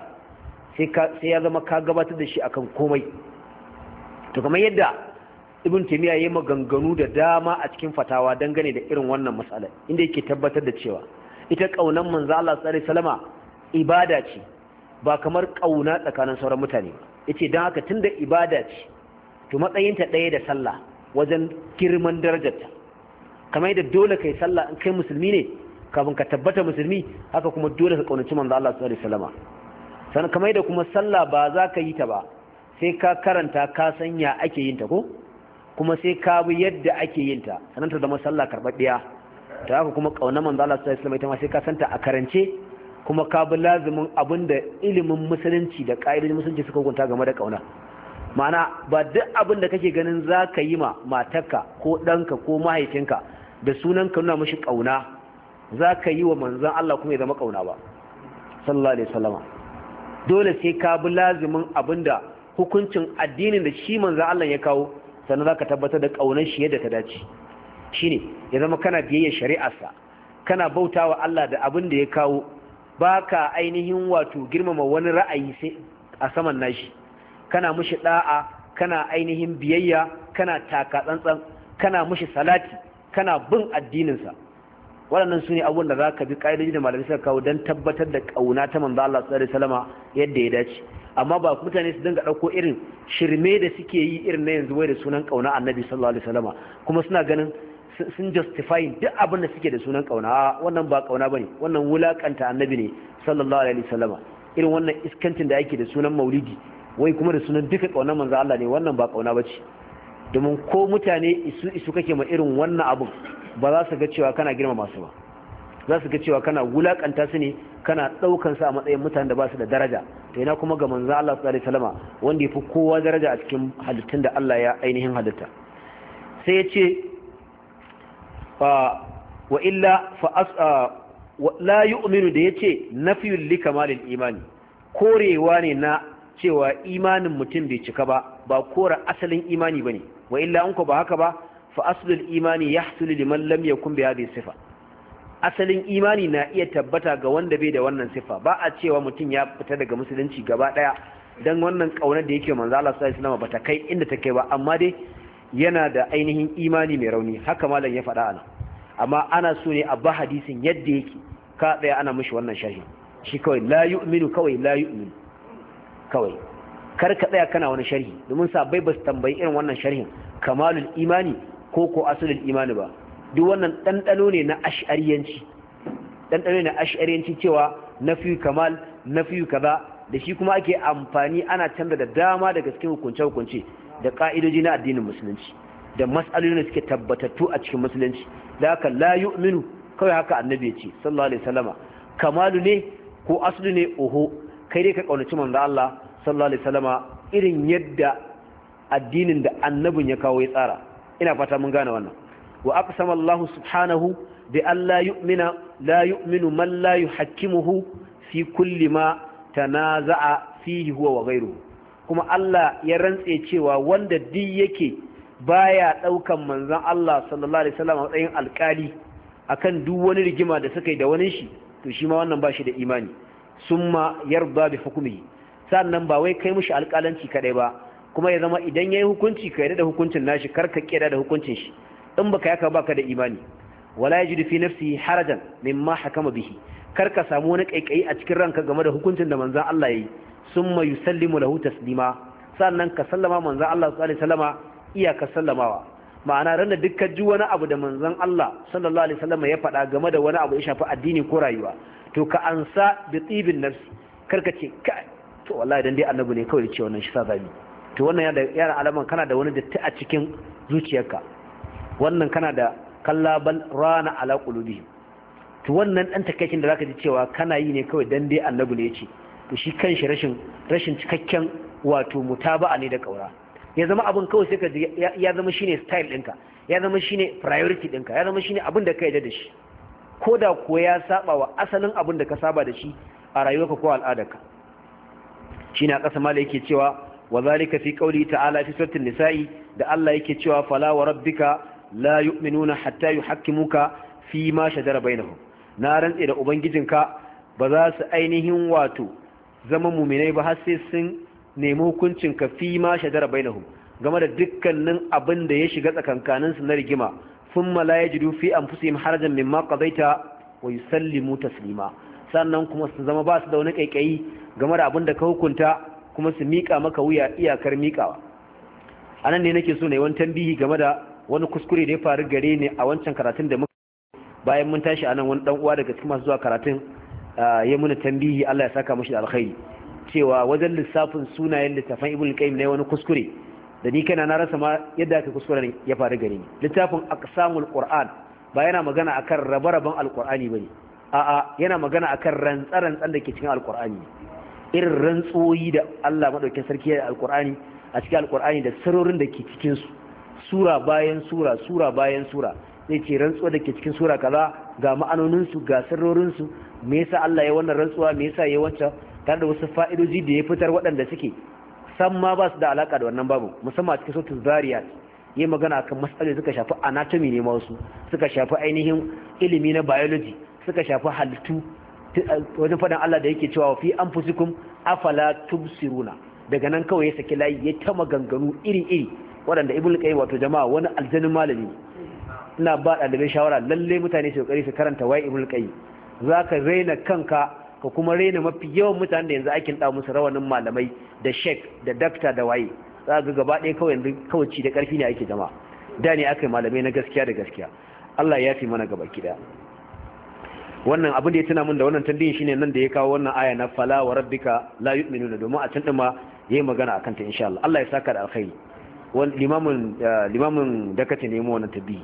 sai ya zama ka gabatar da shi akan komai. to kamar yadda ibn taymiya yayi maganganu da dama a cikin fatawa dangane da irin wannan mas'ala, inda yake tabbatar da cewa ita kaunan manzo Allah sallallahu alaihi wasallama ibada ce, ba kamar kauna tsakanin sauran mutane ba. yace dan haka tunda ibada ce, to matsayinta ɗaya da sallah wajen girman darajarta. kamar yadda dole kai sallah in kai musulmi ne, kafin ka tabbata musulmi, haka kuma dole ka kaunaci manzo Allah sallallahu alaihi wasallama. sannan kamar yadda kuma sallah ba za ka yi ta ba sai ka karanta ka san ya ake yin ta ko, kuma sai ka bi yadda ake yin ta sannan ta zama sallah karɓaɓɓiya. ta haka kuma ƙaunar manzo Allah sallallahu alaihi wasallam ita ma sai ka santa a karance, kuma ka bi lazimin abinda ilimin musulunci da ƙa'idodin musulunci suka hukunta game da ƙauna. ma'ana ba duk abin da kake ganin za ka yi ma matarka ko ɗanka ko mahaifinka da sunan ka nuna mishi ƙauna, za ka yi wa manzon Allah kuma ya zama ƙauna ba sallallahu alaihi wasallam. dole sai ka bi lazimin abinda hukuncin addinin da shi manzon Allah ya kawo, sannan za ka tabbatar da ƙaunar shi yadda ta dace. shi ne ya zama kana biyayya shari'arsa, kana bauta wa Allah da abin da ya kawo, ba ka ainihin wato girmama wani ra'ayi sai a saman nashi, kana mushi da'a, kana ainihin biyayya, kana taka tsantsan, kana mushi salati, kana bin addininsa. waɗannan su ne abubuwan da za ka bi ƙa'idoji da malamai suka kawo don tabbatar da ƙauna ta manzo Allah sallallahu alaihi wasallam yadda ya dace. amma ba mutane su dinga ɗauko irin shirme da suke yi irin na yanzu wai da sunan ƙauna annabi sallallahu alaihi wasallam, kuma suna ganin sun justify duk abin da suke da sunan ƙauna. wannan ba ƙauna bane, wannan wulakanta annabi ne sallallahu alaihi wasallam. irin wannan iskancin da ake da sunan maulidi wai kuma da sunan duka ƙaunar manzo Allah ne, wannan ba ƙauna bace. domin ko mutane isu kake ma irin wannan abun, ba za su ga cewa kana girma masu ba, za su ga cewa kana wulakanta su ne, kana daukan su a matsayin mutanen da ba su da daraja. to ina kuma ga manzo Allah sallallahu alaihi wasallam wanda yafi kowa daraja a cikin halittun da Allah ya ainihin halitta. sai ya ce wa illa fa la yu'minu da yace nafiyul likamalil imani, korewa ne na cewa imanin mutum bai cika ba kora asalin imani bane. wa illa an ko ba haka ba, fa aslul imani yahsulu liman lam yakun bi hadhihi sifa, asalin imani na iya tabbata ga wanda bai da wannan sifa. ba a cewa mutum ya fita daga musulunci gaba daya dan wannan kaunar da yake manzo Allah sallallahu alaihi wasallam bata kai inda take ba, amma dai yana da ainihin imani mai rauni. haka malam ya faɗa ana, amma ana so ne a ba hadisin yadda yake, ka tsaya ana mishi wannan sharhi. shi kawai la yu'minu, kawai la yu'minu kawai, kar ka tsaya kana wani sharhi, domin sabai ba su tambayi irin wannan sharhin kamalul imani ko asalul imani ba. duk wannan ɗanɗano ne na ash'ariyanci, cewa nafiyu kamal, nafiyu kaza, da shi kuma ake amfani ana canza da dama daga cikin hukunce-hukunce da ƙa'idoji na addinin musulunci da mas'alolin da suke tabbatattu a cikin musulunci. da haka la yu'minu kawai haka annabi ya ce sallallahu alaihi wasallama, kamalu ne ko aslu ne oho, kai dai ka kaunaci manzo Allah sallallahu alaihi wasallama irin yadda addinin da annabin ya kawo ya tsara. ina fata mun gane wannan. wa aqsama Allah subhanahu bi an la yu'minu man la yuhakkimuhu fi kulli ma tanaza'a fihi huwa wa ghayruhu. kuma Allah ya rantse cewa wanda duk yake baya daukan manzon Allah sallallahu alaihi wasallam a matsayin alkali akan duk wani rigima da suka yi da wani shi, to shi ma wannan ba shi da imani. summa yarda bi hukmihi, sannan ba wai kai mushi alƙalanci kadai ba, kuma ya zama idan yayi hukunci ka yarda da hukuncin nashi, karka kira da hukuncin shi. in baka yaka baka da imani. wala yajidu fi nafsihi harajan mimma hakama bihi, karka samu wani kaikayi a cikin ranka game da hukuncin da manzon Allah yayi. summa yusallimu lahu taslima, sannan ka sallama manzon Allah sallallahu alaihi wasallama iyaka sallamawa. ma'ana ran da dukkan ji wani abu da manzon Allah sallallahu alaihi wasallama ya faɗa game da wani abu ya shafi addini ko rayuwa, to ka ansa bi tibin nafsi, karka ce kai to wallahi dan dai annabi ne kawai ce wannan shi sa zabi, to wannan yana alaman kana da wani datti a cikin zuciyarka, wannan kana da kallabal rana ala qulubihim. to wannan dan takeicin da zaka ji cewa kana yi ne kawai dan dai annabi ne yace, to shi kanshi rashin cikakken wato mutaba'a ne da kaura, ya zama abin kawai sai ka ya zama shine style ɗinka, ya zama shine priority ɗinka, ya zama shine abin da ka yarda da shi, ko da kuwa ya saba wa asalin abin da ka saba da shi a rayuwarka ko al'adarka. Shine a ƙasa mala yake cewa wa zalika fi qawli ta'ala fi suratul nisa'i, da Allah yake cewa fala wa rabbika la yu'minuna hatta yuhakkimuka fi ma shajara bainahum, na rantse da ubangijinka ba za su ainihin wato zama mu'minai ba har sai sun nemi hukuncin ka fi ma shajara bainahum, game da dukkanin abin da ya shiga tsakankanin su na rigima, thumma la yajidu fi anfusihim harajan mimma qadaita wa yusallimu taslima, sannan kuma su zama ba su da wani kaikayi game da abin da ka hukunta, kuma su mika maka wuya iyakar mikawa. anan ne nake so na yi wani tambihi game da wani kuskure da ya faru gare ni a wancan karatun da muka bayan mun tashi anan, wani dan uwa daga cikin masu zuwa karatun ya muna tambihi, Allah ya saka mashi da alkhairi, cewa wajen lissafin sunayen littafin Ibn Qayyim ne wani kuskure da ni kana na rasa ma yadda aka kuskure ya faru gare ni. Littafin Aqsamul Qur'an ba yana magana akan rabe-raben alqur'ani bane, a'a yana magana akan rantsarantsan da ke cikin alqur'ani, irin rantsoyi da Allah madaukakin sarki ya alqur'ani a cikin alqur'ani da sirrorin da ke cikin su, sura bayan sura, sura bayan sura, zai ce rantsuwa da ke cikin sura kaza ga ma'anonin su, ga sirrorin su, me yasa Allah ya wannan rantsuwa, me yasa ya wancan, tare da wasu fa'idoji da ya fitar waɗanda suke san ma ba su da alaka da wannan babu, musamman a cikin suratul zariyat yi magana akan matsaloli suka shafi anatomy ne ma, wasu suka shafi ainihin ilimi na biology, suka shafi halittu, wajen faɗin Allah da yake cewa fi anfusikum afala tubsiruna, daga nan kawai ya saki layi ya ta maganganu iri-iri waɗanda Ibn Qayyim wato jama'a wani aljanin malami. Ina ba ɗalibai shawara lalle mutane su kokari su karanta wai Ibn Qayyim, zaka raina kanka ka kuma raina mafi yawan mutanen da yanzu ake da musu rawanin malamai da sheik da dakta da waye, za ga gaba ɗaya kawai yanzu kawai ci da ƙarfi ne ake jama'a, da ne aka yi malamai na gaskiya da gaskiya. Allah ya fi mana gaba kida. Wannan abin da ya tuna min da wannan tambayin shine nan da ya kawo wannan aya na fala wa rabbika la yu'minuna, domin a can din ma yayi magana akan ta insha Allah. Allah ya saka da alkhairi. Wani limamin da kace nemo wannan tabi'i.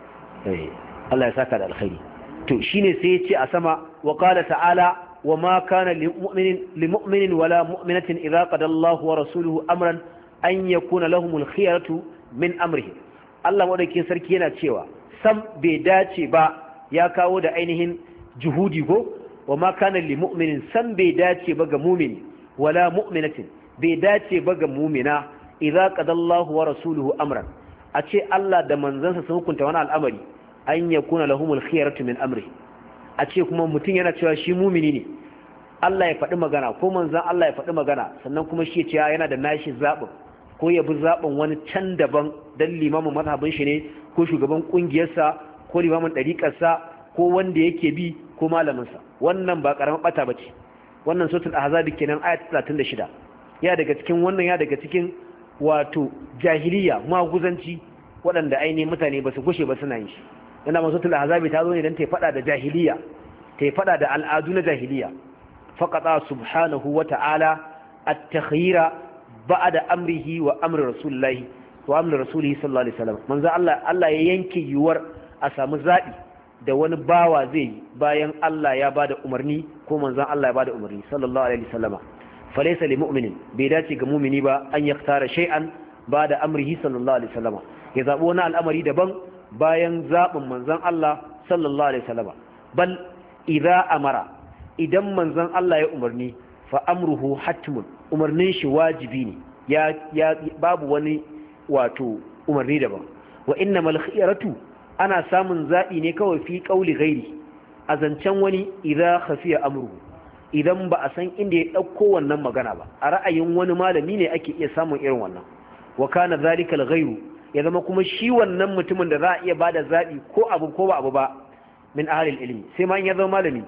Allah ya saka da alkhairi. To shine sai ya ce a sama wa qala ta'ala wa ma kana limu'minin wala mu'minatin idza qada Allahu wa rasuluhu amran an yakuna lahumul khiyaratu min amrihi. Allah madaukakin sarki yana cewa sam bai dace ba, ya kawo da ainihin juhudi go, wa ma kana limu'minin sam bai dace ba ga mu'mini wala mu'minatin bai dace ba ga mu'mina idza qada Allahu wa rasuluhu amran, a ce Allah da manzansa sun hukunta wani al'amari, an yakuna lahumul khiyaratu min amri, a ce kuma mutum yana cewa shi mumini ne, Allah ya faɗi magana ko manzan Allah ya faɗi magana, sannan kuma shi ya ce yana da nashi zaɓin, ko ya bi zaɓin wani can daban dan limamin mazhabin shi ne, ko shugaban ƙungiyarsa, ko limamin ɗariƙarsa, ko wanda yake bi, ko malaminsa. Wannan ba ƙaramin ɓata ba ce. Wannan suratul ahzab kenan ayat 36 ya daga cikin wato jahiliya, maguzanci, waɗanda ainihin mutane ba su gushe ba suna yin shi. Yana masatul ahzab ta zo ne dan ta faɗa da jahiliya, ta faɗa da al'adu na jahiliya. Faqata subhanahu wa ta'ala at-takhyira ba'da amrihi wa amri rasulillahi wa amri rasulihi sallallahu alaihi wasallam. Manzo Allah ya yanke yuwar a samu zabi da wani bawa zai yi bayan Allah ya bada umarni ko manzon Allah ya bada umarni sallallahu alaihi wasallama. Falaysa lil mu'minin, bai dace ga mu'mini ba an yaktara shay'an ba'da amrihi sallallahu alaihi wasallama, ya zabo wani al'amari daban bayan zabin manzon Allah sallallahu alaihi wasallama. Bal idza amara, idan manzon Allah ya umarni, fa amruhu hatmun, umarnin shi wajibi ne, ya babu wani wato umarni daban. Wa innamal khiyaratu, ana samun zabi ne kawai fi qauli ghairi, a zancen wani idza khafiya amruhu, idan ba a san inda ya dauko wannan magana ba, a ra'ayin wani malami ne ake iya samun irin wannan. Wa kana zalikal ghairu, ya zama kuma shi wannan mutumin da za a iya bada zabi ko abu ko ba abu ba, min ahlil ilmi, sai ma in ya zama malami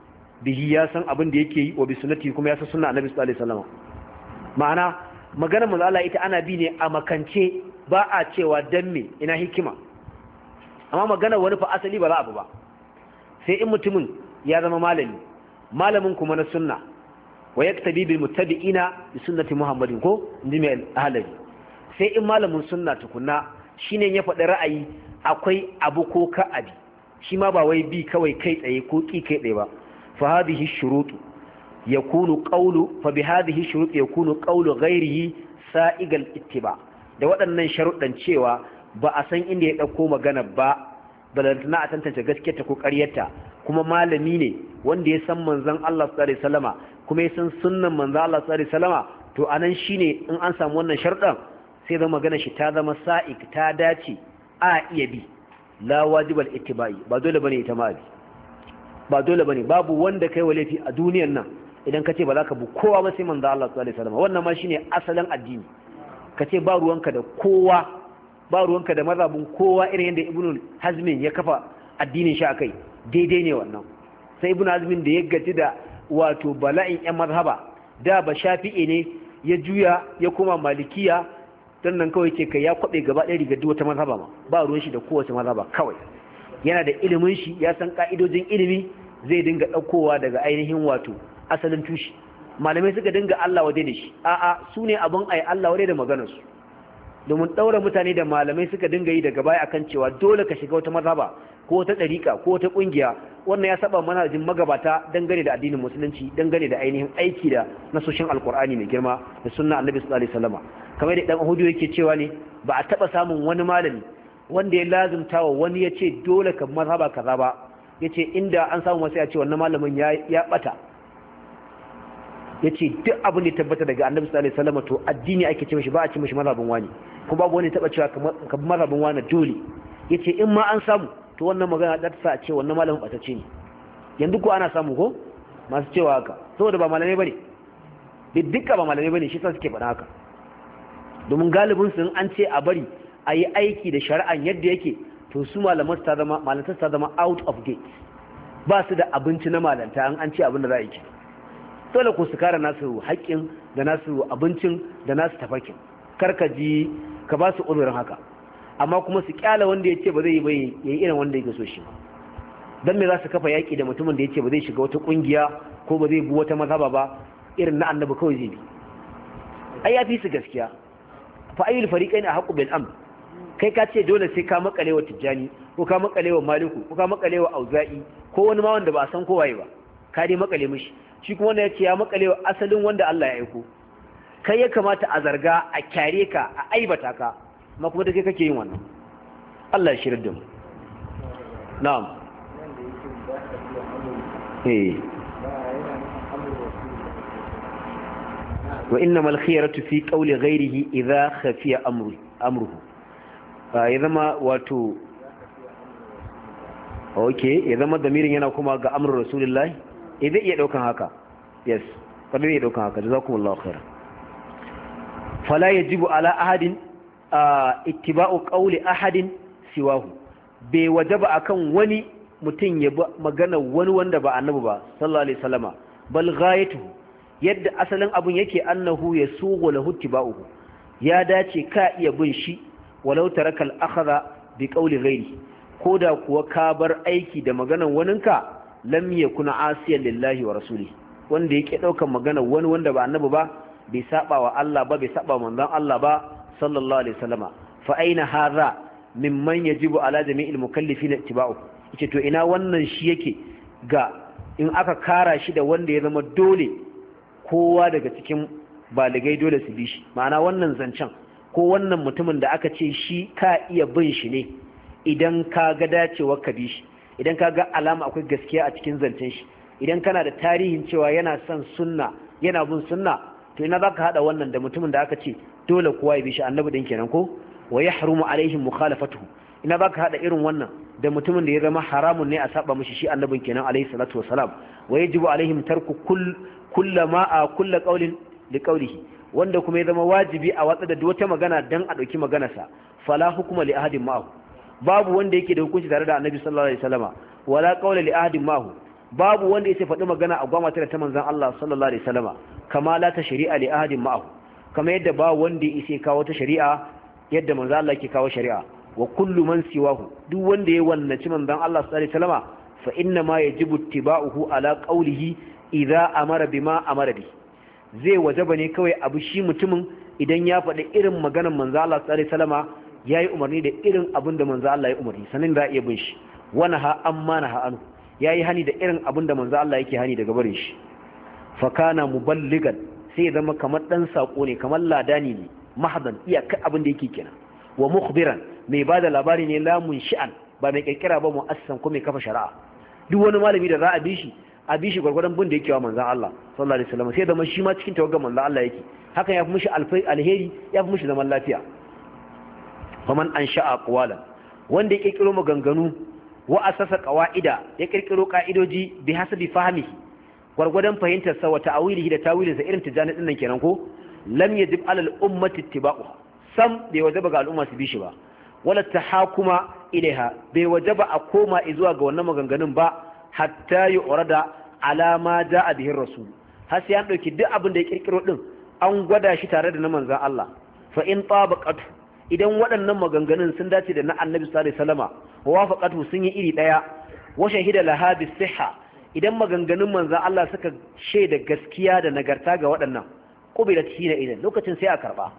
bihi, ya san abin da yake yi, wa bi sunnati, kuma ya san sunna annabi sallallahu alaihi wasallam. Ma'ana maganar manzo Allah ita ana bi ne a makance, ba a cewa dan me, ina hikima. Amma maganar wani fa asali ba za a bu ba, sai in mutumin ya zama malami, malamin kuma na sunna, wa yaktabi bil muttabi'ina bi sunnati muhammadin, ko inji mai ahlali. Sai in malamin sunna tukunna shine ya faɗi ra'ayi akwai abu ko ka abi, shi ma ba wai bi kawai kai tsaye ko ki kai tsaye ba. Fa hadhihi shurutu, yakunu qawlu fa bi hadhihi shurut yakunu qawlu ghayrihi sa'igal ittiba da waɗannan sharuɗan cewa ba a san inda ya ɗauko magana ba balantana a tantance gaskiyarta ko ƙaryarta kuma malami ne wanda ya san manzon Allah sallallahu alaihi wasallama kuma ya san sunnan manzon Allah sallallahu alaihi wasallama to anan shine in an samu wannan sharuɗan sai zama magana shi ta zama sa'ik ta dace a iya bi la wajibal ittiba'i ba dole bane ita ma bi ba dole bane babu wanda kai walafi a duniyar nan idan kace ba za ka bu kowa ba sai manzon Allah sallallahu alaihi wasallama wannan ma shine asalin addini kace ba ruwanka da kowa ba ruwanka da mazhabin kowa irin yadda ibnu hazmin ya kafa addinin shi akai daidai ne wannan sai ibnu hazmin da ya gaji da wato bala'in yan mazhaba da ba shafi'i ne ya juya ya koma malikiya dan nan kawai ce kai ya kwabe gaba ɗaya riga duk wata mazhaba ma ba ruwan shi da kowace mazhaba kawai yana da ilimin shi ya san ka'idojin ilimi zai dinga ɗaukowa daga ainihin wato asalin tushi malamai suka dinga Allah waje da shi a'a su ne abin ai Allah waje da maganar su domin ɗaura mutane da malamai suka dinga yi daga baya akan cewa dole ka shiga wata mazhaba ko wata ɗariƙa ko wata ƙungiya wannan ya saba manhajin magabata dangane da addinin musulunci dangane da ainihin aiki da nasoshin alkur'ani mai girma da sunna annabi sallallahu alaihi wasallam kamar da dan hudu yake cewa ne ba a taba samun wani malami wanda ya lazumta wa wani ya ce dole ka mazhaba kaza ba yace inda an samu wasu ya ce wannan malamin ya bata yace duk abin da ya tabbata daga annabi sallallahu alaihi wasallam to addini ake ce mishi ba a ce mishi mazhabin wani ko babu wani taba cewa ka mazhabin wani dole yace in ma an samu to wannan magana da ta sa ce wannan malamin batacce ne yanzu ko ana samu ko masu cewa haka saboda ba malamai bane dukkan ba malamai bane shi sa suke faɗa haka domin galibin su an ce a bari a yi aiki da shari'an yadda yake to su malaman ta zama out of date ba su da abinci na malanta an ce abin da za a yi dole ko su kare nasu haƙƙin da nasu abincin da nasu tafarkin karka ji ka ba su uzurin haka amma kuma su kyala wanda ya ce ba zai yi bai yayi irin wanda yake so shi dan me za su kafa yaƙi da mutumin da ya ce ba zai shiga wata ƙungiya ko ba zai bi wata mazhaba ba irin na annabi kawai zai bi ai ya fi su gaskiya fa ayyul fariqain ahqqu bil amr kai ka ce dole sai ka makale wa tijjani ko ka makale wa maliku ko ka makale wa auza'i ko wani ma wanda ba a san kowaye ba ka dai makale mishi shi kuma wanda yace ya makale wa asalin wanda Allah ya aiko kai ya kamata a zarga a kyare ka a aibata ka amma kuma da kai kake yin wannan Allah ya shirin da mu na'am wa innamal khiyaratu fi qawli ghayrihi idha khafiya amruhu ya zama wato okay ya zama damirin yana kuma ga amrul rasulullahi zai iya daukan haka yes kada iya daukan haka jazakumullahu khairan fala yajibu ala ahadin ittiba'u qawli ahadin siwahu bai wajaba akan wani mutum ya magana wani wanda ba annabi ba sallallahu alaihi wasallama bal ghayatuhu yadda asalin abun yake annahu yasugu lahu ittiba'uhu ya dace ka iya bin shi walau taraka al-akhadha bi qawli ghayri koda kuwa ka bar aiki da maganar waninka lam yakuna asiyan lillahi wa rasuli wanda yake daukan maganar wani wanda ba annabi ba bai saba wa Allah ba bai saba manzon Allah ba sallallahu alaihi wasallama fa aina hadha mimman yajibu ala jami'il mukallifin ittiba'u yace to ina wannan shi yake ga in aka kara shi da wanda ya zama dole kowa daga cikin baligai dole su bi shi ma'ana wannan zancen ko wannan mutumin da aka ce shi ka iya bin shi ne idan ka ga dacewar ka bi shi idan ka ga alama akwai gaskiya a cikin zancen shi idan kana da tarihin cewa yana son sunna yana bin sunna to ina zaka hada wannan da mutumin da aka ce dole kowa ya bi shi annabi din kenan ko wa yahrumu alaihim mukhalafatuhu ina zaka hada irin wannan da mutumin da ya zama haramun ne a saba mishi shi annabin kenan alaihi salatu wassalam wa yajibu alaihim tarku kullu qawlin liqawlihi wanda kuma ya zama wajibi a watsa da wata magana dan a dauki maganarsa fala hukuma li ahadin ma'ahu babu wanda yake da hukunci tare da annabi sallallahu alaihi wasallama wala qawla li ahadin ma'ahu babu wanda yake faɗi magana a gwamnati da ta manzon Allah sallallahu alaihi wasallama kama la ta shari'a li ahadin ma'ahu kama yadda ba wanda yake kawo ta shari'a yadda manzon Allah yake kawo shari'a wa kullu man siwahu duk wanda ya wannaci manzon Allah sallallahu alaihi wasallama fa inna ma yajibu ittiba'uhu ala qawlihi idza amara bima amara bi zai wajaba ne kawai abu shi mutumin idan ya faɗi irin maganar manzon Allah sallallahu alaihi wasallama yayi umarni da irin abin da manzon Allah ya umarni sanin da iya bin shi wana ha amma na ha anu yayi hani da irin abin da manzon Allah yake hani daga barin shi fa kana muballigan sai ya zama kamar dan sako ne, kamar ladani ne mahdan iyaka abin da yake kenan, wa mukhbiran mai bada labari ne la munshi'an ba mai kirkira ba mu'assan ko mai kafa shari'a. duk wani malami da za a bi shi gwargwadon bin da yake wa manzon Allah sallallahu alaihi wasallam sai da shi ma cikin tawaggar manzon Allah yake, hakan ya fi mishi alheri, ya fi mishi zaman lafiya. faman ansha'a aqwalan wanda ya kirkiro maganganu wa asasa qawaida ya kirkiro ka'idoji bi hasabi fahmihi gwargwadon fahimtar sa wa ta'awilihi da tawilin sa irin tijani din nan kenan ko lam yajib alal ummati ittiba'u sam bai wajaba ga al'umma su bi shi ba, wala tahakuma ilaiha bai wajaba a koma zuwa ga wannan maganganun ba, hatta yu'rada ala ma ja'a bihi rasul har sai an dauki duk abin da ya kirkiro din an gwada shi tare da na manzon Allah. fa in tabaqatu idan waɗannan maganganun sun dace da na annabi sallallahu alaihi wasallama wa wafaqatu sun yi iri daya, wa shahida laha bis-sihha idan maganganun manzon Allah suka shaida gaskiya da nagarta ga waɗannan qubilat hina idan lokacin sai a karba.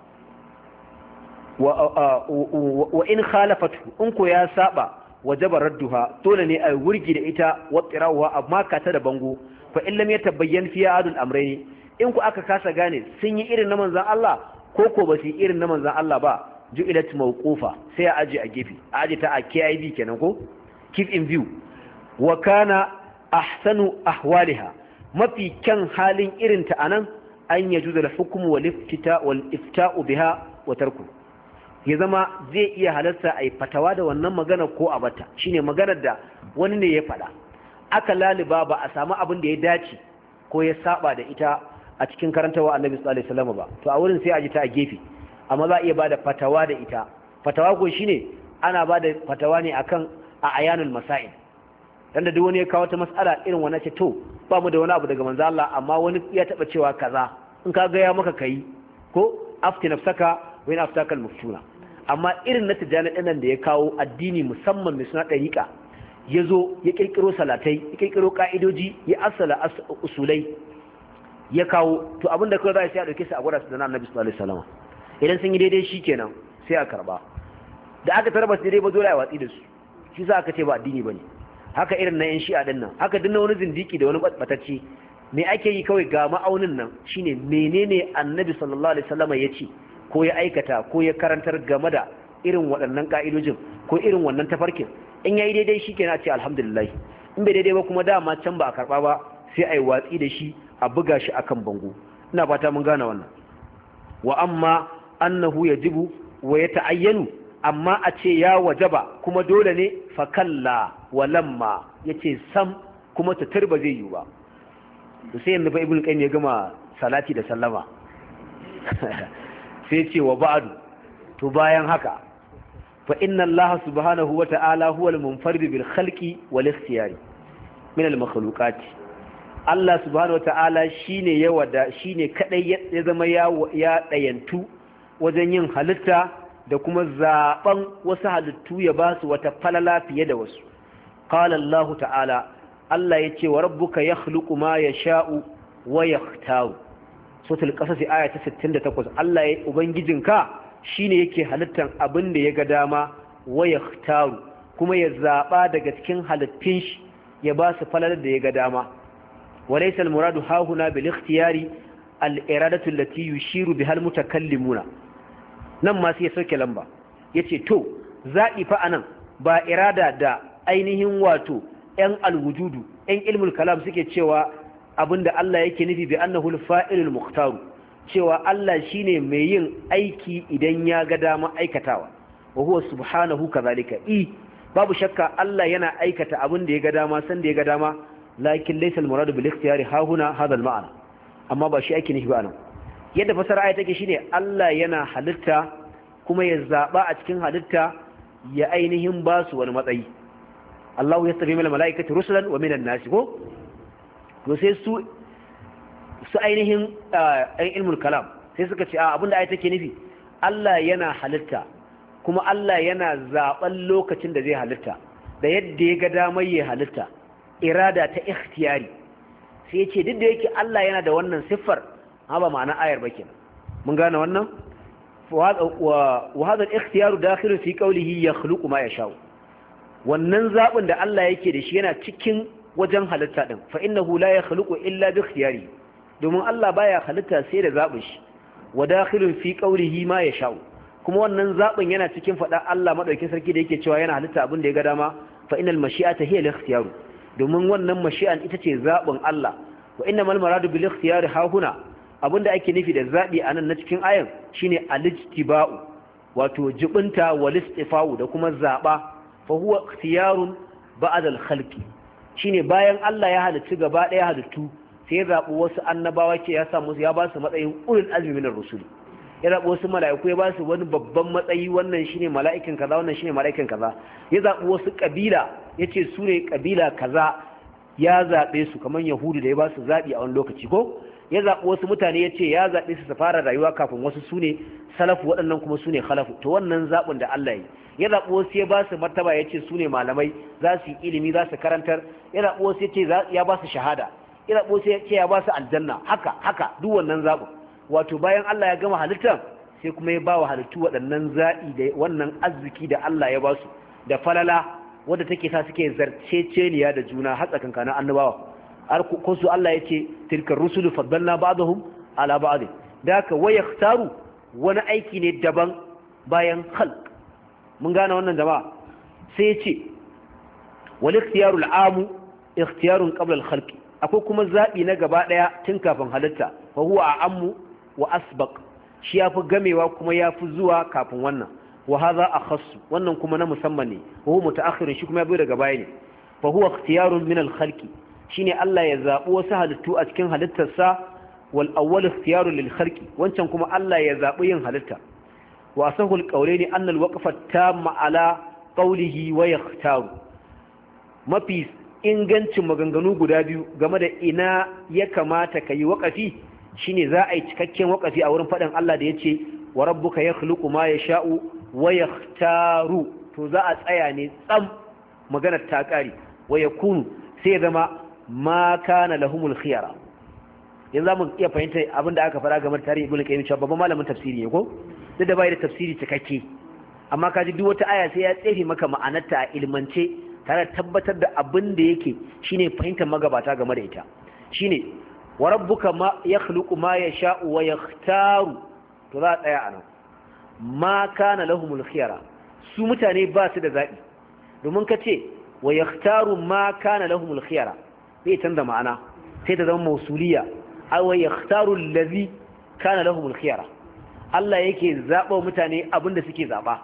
wa in khalafatu in ko ya saba wajaba radduha dole ne a wurgi da ita wa qirawa amma ka ta da bango. fa in lam yatabayyan fi adul amrayni in ku aka kasa gane sun yi irin na manzon Allah ko ba su yi irin na manzon Allah ba, ju'ilat mawqufa sai a aje a gefe, a aje ta a KIV kenan ko keep in view. wa kana ahsanu ahwaliha mafi kyan halin irin ta anan an yajuzu al-hukm wal ifta'u biha wa tarku, ya zama zai iya halarta a yi fatawa da wannan magana ko a bata. shine maganar da wani ne ya faɗa aka laliba ba a samu abin da ya dace ko ya saba da ita a cikin karantawa annabi sallallahu alaihi wasallam ba, to a wurin sai a ji ta a gefe, amma za a iya bada fatawa da ita. fatawa ko shine ana bada fatawa ne akan a ayanul masail, dan da duk wani ya kawo ta mas'ala irin wannan ce to ba mu da wani abu daga manzo Allah amma wani ya taba cewa kaza, in ka ga ya maka kai ko afti nafsaka wa in aftaka al-muftuna. amma irin na tijani ɗinnan da ya kawo addini musamman mai suna ɗariƙa, ya zo ya ƙirƙiro salatai, ya ƙirƙiro ƙa'idoji, ya asala usulai ya kawo, to abinda kawai za a sai a ɗauke su a gwada su da na annabi sallallahu alaihi wasallam. idan sun yi daidai shi kenan sai a karɓa, da aka tarba su daidai ba dole a watsi da su, shi za aka ce ba addini ba ne. haka irin na yan shi'a ɗin nan, haka dinna wani zindiki da wani ɓatacce, me ake yi kawai ga ma'aunin nan shine menene annabi sallallahu alaihi wasallam ya ce ko ya aikata ko ya karantar game da irin waɗannan ƙa'idojin ko irin wannan tafarkin. in yayi daidai shi kenan a ce alhamdulillah, in bai daidai ba kuma dama can ba a karɓa ba sai a yi watsi da shi a buga shi akan bango. ina fata mun gane wannan. wa amma annahu yajibu wa yata'ayyanu, amma a ce ya wajaba kuma dole ne fa kalla wa lamma yace sam kuma tatar ba zai yi ba. to sai yanzu fa ibnu qayyim ya gama salati da sallama sai ce wa ba'du, to bayan haka fa inna allaha subhanahu wa ta'ala huwa al-munfarid bil khalqi wal ikhtiyari min al-makhluqat. Allah subhanahu wa ta'ala shine shine kadai ya zama ya dayantu wajen yin halitta da kuma zaben wasu halittu ya ba su wata falala fiye da wasu. qala Allah ta'ala, Allah yace wa rabbuka yakhluqu ma yasha'u wa yakhtaru. suratul qasas aya ta 68. Allah ya ubangijinka shine yake halittan abin da ya ga dama wa yakhtaru, kuma ya zaba daga cikin halittun shi ya ba su falalar da ya ga dama. walaysa al-muradu hahuna bil ikhtiyari al-iradatu allati yushiru biha al-mutakallimuna. nan ma sai ya sauke lamba yace to za'i fa anan ba irada da ainihin wato yan al-wujudu yan ilmul kalam suke cewa abinda Allah yake nufi bi annahu al-fa'ilul mukhtar, cewa Allah shine mai yin aiki idan ya ga dama aikatawa, wa huwa subhanahu kadhalika. babu shakka Allah yana aikata abin da ya ga dama san da ya ga dama, lakin laysa al-murad bil ikhtiyari ha huna hadha al-ma'na, amma ba shi ake nufi ba nan. yadda fasara ayat take shine Allah yana halitta kuma ya zaba a cikin halitta ya ainihin ba su wani matsayi. Allahu yastafi min al-mala'ikati rusulan wa min an-nas ko to sai su ainihin ɗan ilmul kalam sai suka ce abinda ayat take nufi Allah yana halitta kuma Allah yana zaben lokacin da zai halitta da yadda ya ga damar ya halitta, irada ta ikhtiyari. sai yace duk da yake Allah yana da wannan siffar ba ma'ana ayar ba kenan. mun gane wannan. wa hadha al-ikhtiyaru dakhilu fi qawlihi yakhluqu ma yasha'u. wannan zabin da Allah yake da shi yana cikin wajen halitta din, fa innahu la yakhluqu illa bi ikhtiyari. domin Allah baya halitta sai da zabin shi wa dakhilun fi qawlihi ma yasha'u kuma wannan zabin yana cikin fada Allah madaukakin sarki da yake cewa yana halitta abin da ya ga dama fa innal mashi'ata hiya al-ikhtiyar domin wannan mashi'an ita ce zabin Allah wa innamal maradu bil ikhtiyar ha huna abinda ake nufi da zabi anan na cikin ayan shine al-ijtiba'u wato jibinta wal istifa'u da kuma zaba fa huwa ikhtiyarun ba'da al-khalqi shine bayan Allah ya halicci gaba daya halittu sai ya zabi wasu annabawa ke ya sa musu ya ba su matsayin ulul azmi minar rusul ya zabi wasu mala'iku ya ba su wani babban matsayi wannan shine mala'ikin kaza wannan shine mala'ikin kaza ya zabi wasu kabila yace su ne kabila kaza ya zabe su kaman yahudu da ya ba su zabi a wani lokaci ko ya zabi wasu mutane yace ya zabe su fara rayuwa kafin wasu su ne salafu waɗannan kuma su ne khalafu to wannan zabin da Allah ya zabi wasu ya ba su martaba yace su ne malamai za su yi ilimi za su karantar ya zabi wasu yace ya ba su shahada ya zabi wasu yace ya ba su aljanna haka duk wannan zabin wato bayan Allah ya gama halittar sai kuma ya ba wa halittu waɗannan zaɓi da wannan arziki da Allah ya ba su da falala wadda take sa suke zarceceniya da juna har tsakankanin annabawa ko su Allah ya ce tilkar rusulu faddalna ba'dahum ala ba'd da haka waya khtaru wani aiki ne daban bayan khalq mun gane wannan jama'a sai ya ce wal ikhtiyarul amu ikhtiyarun qabla al khalq akwai kuma zaɓi na gaba ɗaya tun kafin halitta fa huwa a'ammu wa asbaq shi yafi gamewa kuma yafi zuwa kafin wannan wa hadha akhas wannan kuma na musamman ne wa huwa mutaakhir shi kuma ya bai daga baya ne fa huwa ikhtiyarun min al-khalqi shine Allah ya zabi wasu halittu a cikin halittarsa wal awwal ikhtiyarun lil khalqi wancan kuma Allah ya zabi yin halitta wa asahu al-qawlaini anna al-waqfa tamma ala qawlihi wa yakhtaru mafi ingancin maganganu guda biyu game da ina ya kamata kai waqafi shine za a yi cikakken wakafi a wurin faɗin Allah da ya ce wa rabbuka yakhluqu ma yasha'u wa yakhtaru to za a tsaya ne tsam maganar ta kare wa yakunu sai ya zama ma kana lahumul khiyara yanzu mu iya fahimta abinda aka fara game da tarihi ibnu qayyim cewa babban malamin tafsiri ne ko duk da bai da tafsiri cikakke amma kaji duk wata aya sai ya tsefe maka ma'anarta a ilmance tare da tabbatar da abin da yake shine fahimtar magabata game da ita shine wa rabbuka ma yakhluqu ma yasha'u wa yakhtaru to za a tsaya anan ma kana lahumul khiyara su mutane ba su da zabi domin kace wa yakhtaru ma kana lahumul khiyara sai canza ma'ana sai ta zama mausuliya aw wa yakhtaru allazi kana lahumul khiyara Allah yake zaba mutane abinda suke zaba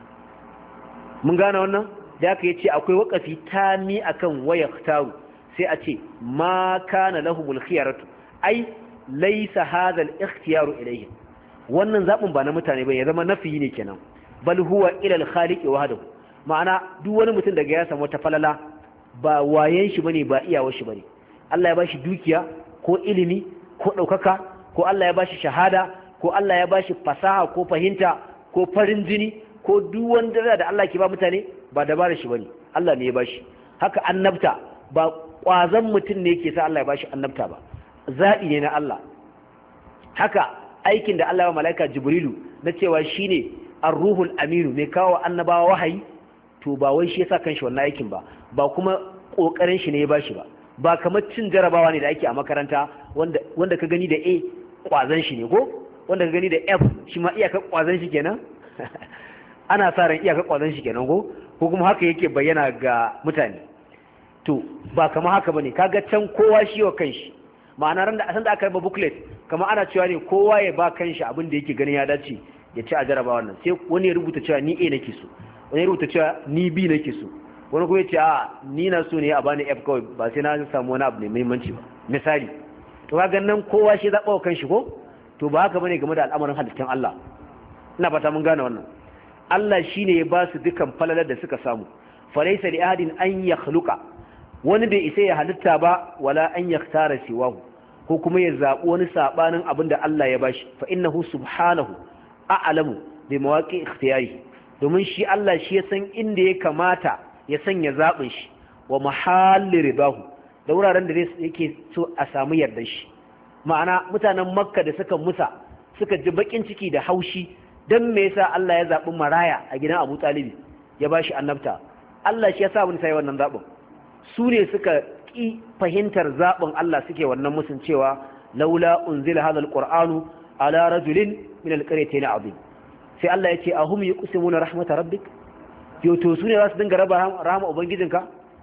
mun gane wannan da aka yace akwai waqafi tami akan wa yakhtaru sai a ce ma kana lahumul khiyaratu ai laysa hadha al-ikhtiyaru ilayhim wannan zabin ba na mutane ba ya zama nafi ne kenan bal huwa ila al-khaliq wahdahu ma'ana duk wani mutum daga ya samu ta falala ba wayen shi bane ba iyawar shi bane Allah ya bashi dukiya ko ilimi ko daukaka ko Allah ya bashi shahada ko Allah ya bashi fasaha ko fahimta ko farin jini ko duk wanda da Allah ke ba mutane ba dabarar shi bane Allah ne ya bashi haka annabta ba ƙwazon mutum ne ke sa Allah ya bashi annabta ba zaɓi ne na Allah haka aikin da Allah ya mala'ika Jibrilu na cewa shine ar-ruhul aminu mai kawo annabawa wahayi to ba wai shi yasa kanshi wannan aikin ba kuma kokarin shi ne ya bashi ba kamar cin jarabawa ne da ake a makaranta wanda ka gani da A ƙwazon shi ne ko wanda ka gani da F shi ma iyakar ƙwazon shi kenan ana sa ran iyakar ƙwazon shi kenan ko kuma haka yake bayyana ga mutane to ba kama haka bane kaga can kowa shi wa kanshi ma'ana ran da san da aka raba booklet kama ana cewa ne kowa ya ba kanshi abin da yake ganin ya dace ya ci a jaraba wannan sai wani ya rubuta cewa ni A nake so wani ya rubuta cewa ni B nake so wani kuma ya ce a ni na so ne a bani F kawai ba sai na samu wani abu mai muhimmanci ba misali to kaga nan kowa shi zaɓa wa kanshi ko to ba haka bane game da al'amarin halittun Allah ina fata mun gane wannan Allah shine ya ba su dukan falalar da suka samu falaysa li ahadin an yakhluqa wani bai isa ya halitta ba wala an yakhtara siwahu ko kuma ya zabi wani sabanin abinda Allah ya bashi fa innahu subhanahu a'lamu bi mawaqi ikhtiyari domin shi Allah shi ya san inda ya kamata ya sanya zabin shi wa mahalli ridahu da wuraren da yake so a samu yardar shi ma'ana mutanen Makka da suka musa suka ji bakin ciki da haushi dan me yasa Allah ya zabi maraya a gidan Abu Talib ya bashi annabta Allah shi ya sa mun sai wannan zabin su ne suka ƙi fahimtar zaɓin Allah suke wannan musun cewa laula unzila hadha alqur'anu ala rajulin min alqaryatayn azim sai Allah yace ahum yuqsimuna rahmat rabbik yo to sune za su dinga raba rahama ubangijinka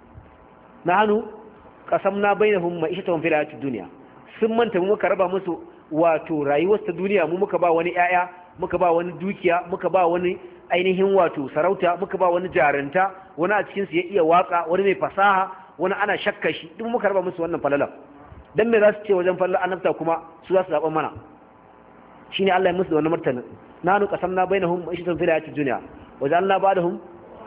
nahnu qasamna bainahum ma'ishatan fil hayatid dunya sun manta mu muka raba musu wato rayuwar ta duniya mu muka ba wani yaya muka ba wani dukiya muka ba wani ainihin wato sarauta muka ba wani jaranta wani a cikin su ya iya waka wani mai fasaha wani ana shakka shi duk muka raba musu wannan falalan dan me za su ce wajen fallan annabta kuma su za su zaɓa mana shine Allah ya musu da wannan martani nanu qasamna bainahum ma'ishatan fil hayatid dunya wa ja'alna ba'dahum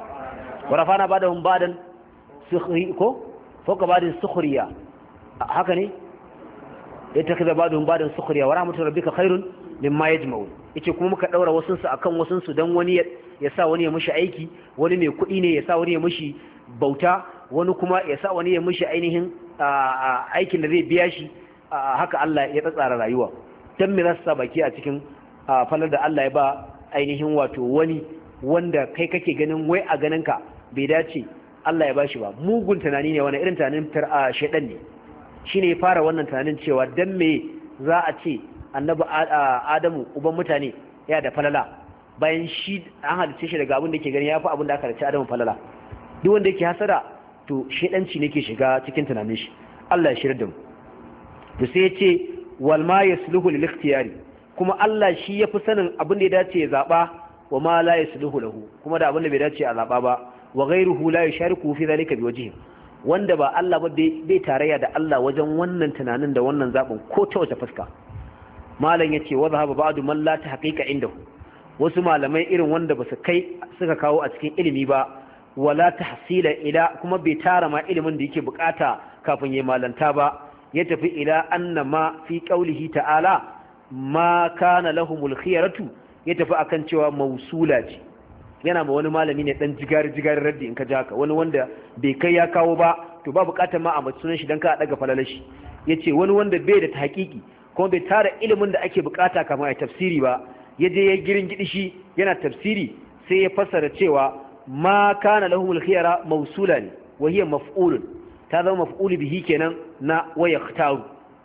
wa rafa'na ba'dahum ba'dan sukhri ko fawqa ba'din sukhriya haka ne yattakhidha ba'dahum ba'dan sukhriya wa rahmatu rabbika khairun mimma yajma'un yace kuma muka daura wasun su akan wasun su dan wani ya sa wani ya mishi aiki wani mai kuɗi ne ya sa wani ya mishi bauta wani kuma ya sa wani ya mishi ainihin aikin da zai biya shi haka Allah ya tsatsara rayuwa dan me za su sa baki a cikin falar da Allah ya ba ainihin wato wani wanda kai kake ganin wai a ganin ka bai dace Allah ya bashi ba mugun tunani ne wani irin tunanin shedan ne shine ya fara wannan tunanin cewa dan me za a ce annabi Adamu uban mutane ya da falala bayan shi an halice shi daga abin da yake gani yafi abin da aka halice Adamu falala duk wanda yake hasada to shedanci ne ke shiga cikin tunanin shi Allah ya shirya da mu to sai ya ce wal ma yasluhu lil ikhtiyari kuma Allah shi yafi sanin abin da ya dace ya zaba wa ma la yasluhu lahu kuma da abin da bai dace a zaba ba wa ghayruhu la yushariku fi dhalika biwajhi wanda ba Allah ba bai tarayya da Allah wajen wannan tunanin da wannan zabin ko ta wace fuska malam yace wa zahaba ba'du man la tahqiqa indahu wasu malamai irin wanda basu kai suka kawo a cikin ilimi ba wala tahsila ila kuma bai tara ma ilimin da yake bukata kafin yayi malanta ba ya tafi ila anna ma fi qaulihi ta'ala ma kana lahumul khiyaratu ya tafi akan cewa mausula ce yana ma wani malami ne dan jigar raddi in ka ji haka wani wanda bai kai ya kawo ba to ba bukatar ma a mace sunan shi dan ka daga falalashi yace wani wanda bai da tahqiqi kuma bai tara ilimin da ake bukata kamar a tafsiri ba yaje ya girin gidi shi yana tafsiri sai ya fassara cewa ma kana lahumul khiyara mausula ne wa hiya maf'ulun ta zama maf'ul bihi kenan na wa yakhtaru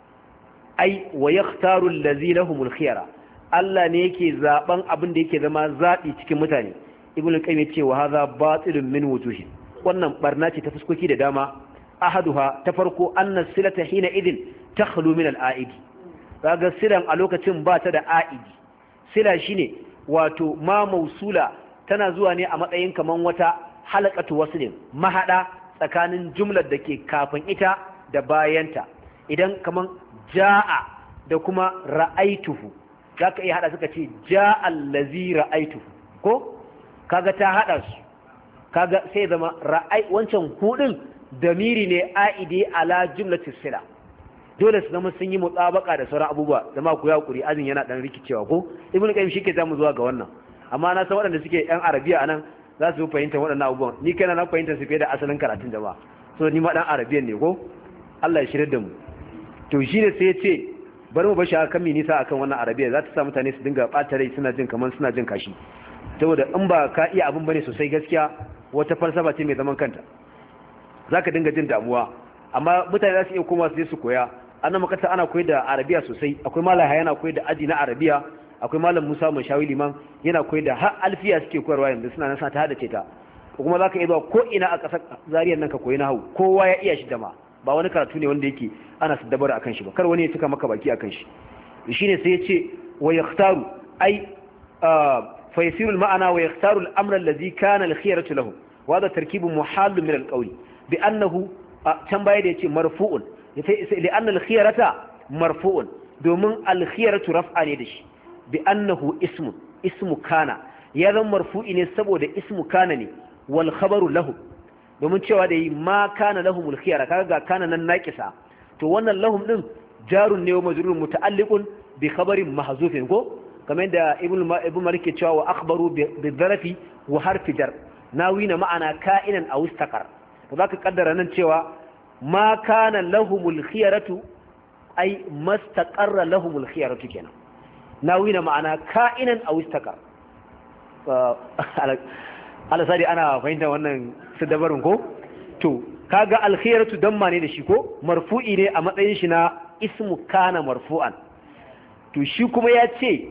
ai wa yakhtaru allazi lahumul khiyara Allah ne yake zaben abin da yake zama zabi cikin mutane ibnu qayyim ya ce wa hadha batilun min wujuhin wannan barna ce ta fuskoki da dama ahaduha ta farko anna silata hina idin takhlu min al-a'id kaga silan a lokacin ba ta da a'idi sila shine wato ma mausula tana zuwa ne a matsayin kaman wata halaqatu waslin mahada tsakanin jumlar da ke kafin ita da bayanta idan kaman jaa da kuma ra'aituhu zaka iya hada suka ce jaa allazi ra'aituhu ko kaga ta hada su kaga sai zama ra'ai wancan hudin damiri ne aidi ala jumlatis sila dole su zama sun yi mutsabaka da sauran abubuwa zama ku ya kuri azin yana dan rikicewa ko ibnu qayyim shike zamu zuwa ga wannan amma na san waɗanda suke yan arabiya anan za su fahimta waɗannan abubuwan ni kana na fahimta su fiye da asalin karatun jama'a so ni ma dan arabiyan ne ko Allah ya shirye da mu to shine sai ya ce bari mu bashi akan mi nisa akan wannan arabiya za ta sa mutane su dinga bata rai suna jin kaman suna jin kashi saboda in ba ka iya abin bane sosai gaskiya wata falsafa ce mai zaman kanta zaka dinga jin damuwa amma mutane za su iya koma su je su koya annan makata ana koyar da arabiya sosai akwai malam yana koyar da aji na arabiya akwai malam Musa Mashawi Liman yana koyar da har alfiya suke koyarwa yanzu suna nan sa ta hada ce ta kuma zaka iya zuwa ko ina a kasar Zariyar nan ka koyi nahwu kowa ya iya shi dama ba wani karatu ne wanda yake ana saddabar akan shi ba kar wani ya tuka maka baki akan shi shine sai ya ce wa yakhtaru ai fa yasiru al-ma'ana wa yakhtaru al-amra alladhi kana al-khiyaratu lahu wa hadha tarkibun muhall min al-qawli bi annahu can baya da yace marfu'un لأن الخيرة مرفوع دومن الخيرة رفع ne da shi bi annahu ismu kana ya zama marfu'i ne saboda ismu kana ne wal khabaru lahu domin cewa da yi ma kana lahumul khiyara kaga ga kana nan naqisa to wannan lahum din jarun ne wa majrurun muta'alliqun bi khabarin mahzufin ko kamar da ibnu malik cewa wa akhbaru bi dharafi wa harfi jar nawina ma'ana ka'inan aw istaqar to zaka kaddara nan cewa ma kana lahumul khiyaratu ay mastaqarra lahumul khiyaratu kenan nawina ma'ana ka'inan aw istaqar ala sadi ana fahimta wannan sadabarun ko to kaga al khiyaratu damma ne da shi ko marfu'i ne a matsayin shi na ismu kana marfu'an. To shi kuma ya ce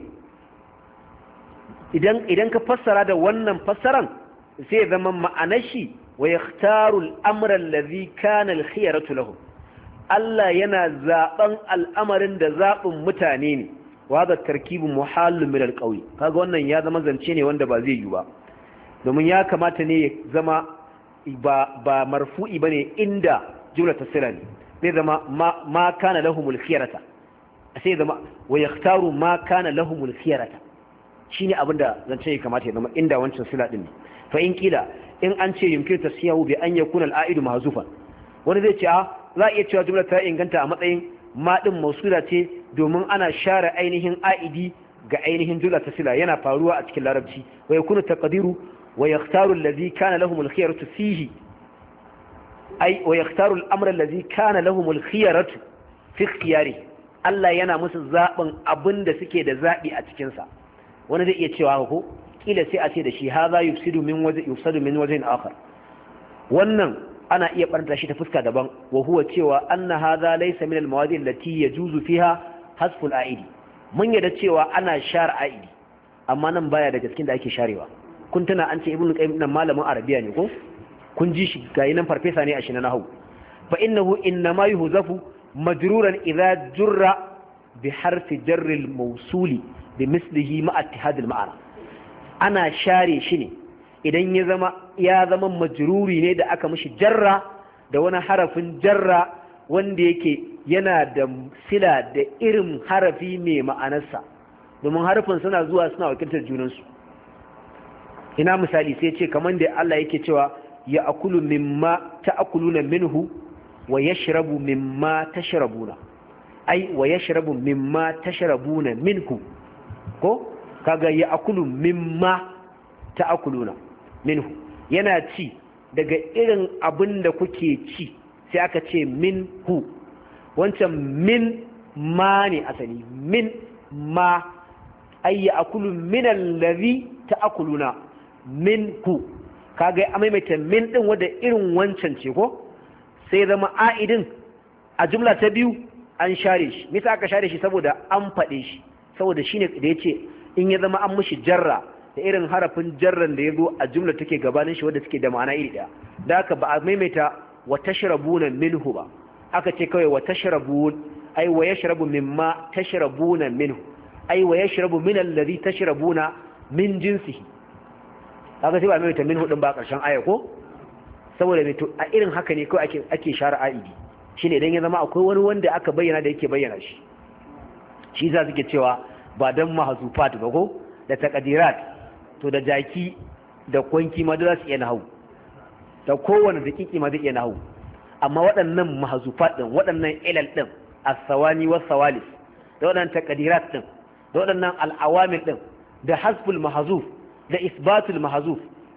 idan ka fassara da wannan fassaran sai ya zama ma'anar shi wa yakhtaru al-amra alladhi kana al-khiyaratu lahu. Allah yana zaben al'amarin da zabin mutane ne. Wa hadha tarkibu muhallun min al-qawl. Kaga wannan ya zama zance ne wanda ba zai yi ba. Domin ya kamata ne ya zama ba marfu'i bane inda jumla tasila ne. Zai zama ma kana lahumul khiyarata. Sai zama wa yakhtaru ma kana lahumul khiyarata. Shine abinda zance ya kamata ya zama inda wancan sila din ne. Fa in kila in an ce yumkin tasyahu bi an yakuna al-a'idu mahzufan. Wani zai ce za a iya cewa jumla ta inganta a matsayin ma din mausula ce domin ana share ainihin a'idi ga ainihin jumla ta sila yana faruwa a cikin larabci. Wa yakunu taqdiru wa yakhtaru alladhi kana lahumul khiyaratu fihi ay wa yakhtaru al-amra alladhi kana lahumul khiyaratu fi ikhtiyari. Allah yana musu zaben abinda suke da zabi a cikin sa. Wani zai iya cewa ko kila sai a ce da shi hadha yufsidu min wajhin akhar. Wannan ana iya baranta shi ta fuska daban wa huwa cewa anna hadha laysa min al-mawadi' allati yajuzu fiha hasfu al-a'idi. Mun yadda cewa ana share a'idi amma nan baya daga cikin da ake sharewa. Kun tuna an ce ibnu qayyim nan malamin arabiya ne ko kun ji shi gayi nan farfesa ne a shi na nahwu fa innahu inma yuhzafu majruran idha jurra bi harfi jarri al-mawsuli bi mislihi ma ittihad al-ma'ana. Ana share shi ne idan ya zama majruri ne da aka mishi jarra da wani harafin jarra wanda yake yana da sila da irin harafi mai ma'anarsa, domin harafin suna zuwa suna wakiltar junansu. Ina misali sai ce kamar da Allah yake cewa ya akulu mimma ta'kuluna minhu wa yashrabu mimma tashrabuna, ai wa yashrabu mimma tashrabuna minhu ko kaga ya akulu mimma ta'kuluna minhu, yana ci daga irin abin da kuke ci sai aka ce minhu. Wancan min ma ne asali, min ma ay ya akulu min allazi ta'kuluna minhu. Kaga a maimaita min din wanda irin wancan ce ko sai zama a'idin a jumla ta biyu an share shi. Me yasa aka share shi? Saboda an faɗe shi, saboda shine da yace in ya zama an mushi jarra da irin harafin jarran da ya zo a jumla take gabanin shi wanda suke da ma'ana iri daya. Da haka ba a maimaita wa tashrabuna minhu ba, aka ce kawai wa tashrabun ai wa yashrabu mimma tashrabuna minhu ai wa yashrabu min alladhi tashrabuna min jinsihi. Kaga sai ba maimaita minhu din ba karshen aya ko saboda mai to a irin haka ne kawai ake share aidi shine idan ya zama akwai wani wanda aka bayyana da yake bayyana shi za su ke cewa ba dan mahzufat ba ko da taqdirat to da jaki da kwanki ma da za su iya nahawu, da kowane dakiki ma zai iya nahawu. Amma waɗannan mahzufat din, waɗannan ilal din, as-sawani was-sawalis, da waɗannan taqdirat din, da waɗannan al-awamil din, da hasbul mahzuf, da isbatul mahzuf,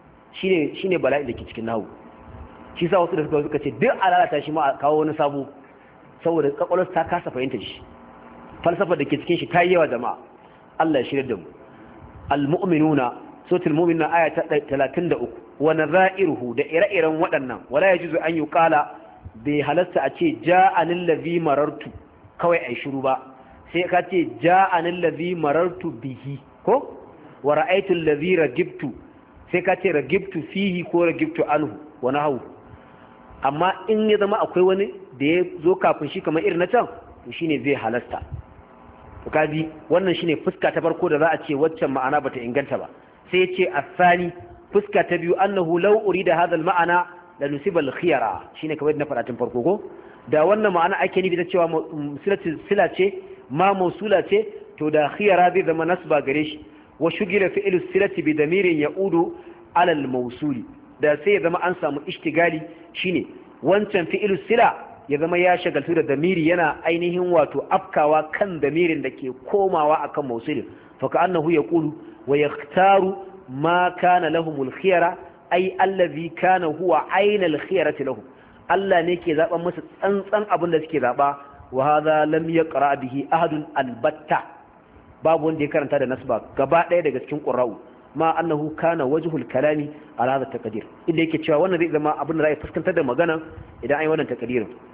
shine bala'i da ke cikin nahawu. Shi sa wasu da suka ce duk alalata shi ma a kawo wani sabo saboda kwakwalwarsa ta kasa fahimta shi, falsafar da ke cikin shi ta yi yawa jama'a. Allah ya shirya da mu. Al-mu'minuna suratul mu'minuna aya ta 33 wa nadha'iruhu da ire-iren waɗannan wala yajuzu an yuqala bai halasta a ce ja'anil ladhi marartu kawai ai shiru ba, sai ka ce ja'anil ladhi marartu bihi ko wa ra'aytu alladhi ragibtu, sai ka ce ragibtu fihi ko ragibtu anhu wa nahu. Amma in ya zama akwai wani da ya zo kafin shi kamar irin na can to shine zai halasta. To kaji wannan shine fuska ta farko da za a ce waccan ma'ana bata inganta ba. Sai ya ce asani fuska ta biyu annahu law urida hadha al-ma'ana la nusiba al-khiyara, shine kamar na faratin farko ko da wannan ma'ana ake nufi da cewa sila ce ma mausula ce to da khiyara zai zama nasba gare shi wa shugila fi'lu silati bi damirin ya'udu ala al-mawsuli, da sai ya zama an samu ishtigali shine wancan fi'lu sila ya zama ya shagaltu da damiri yana ainihin wato afkawa kan damirin da ke komawa akan mausulin fa ka'annahu yaqulu wa yaktaru ma kana lahumul khiyara ay allazi kana huwa aynal khiyarati lahum. Allah ne ke zaban musu tsantsan abin da suke zaba wa hadha lam yaqra bihi ahadun albatta, babu wanda ya karanta da nasba gaba ɗaya daga cikin qurra'u ma annahu kana wajhul kalami ala hadha taqdir, inda yake cewa wannan zai zama abin da zai fuskantar da magana idan ai wannan taqdirin.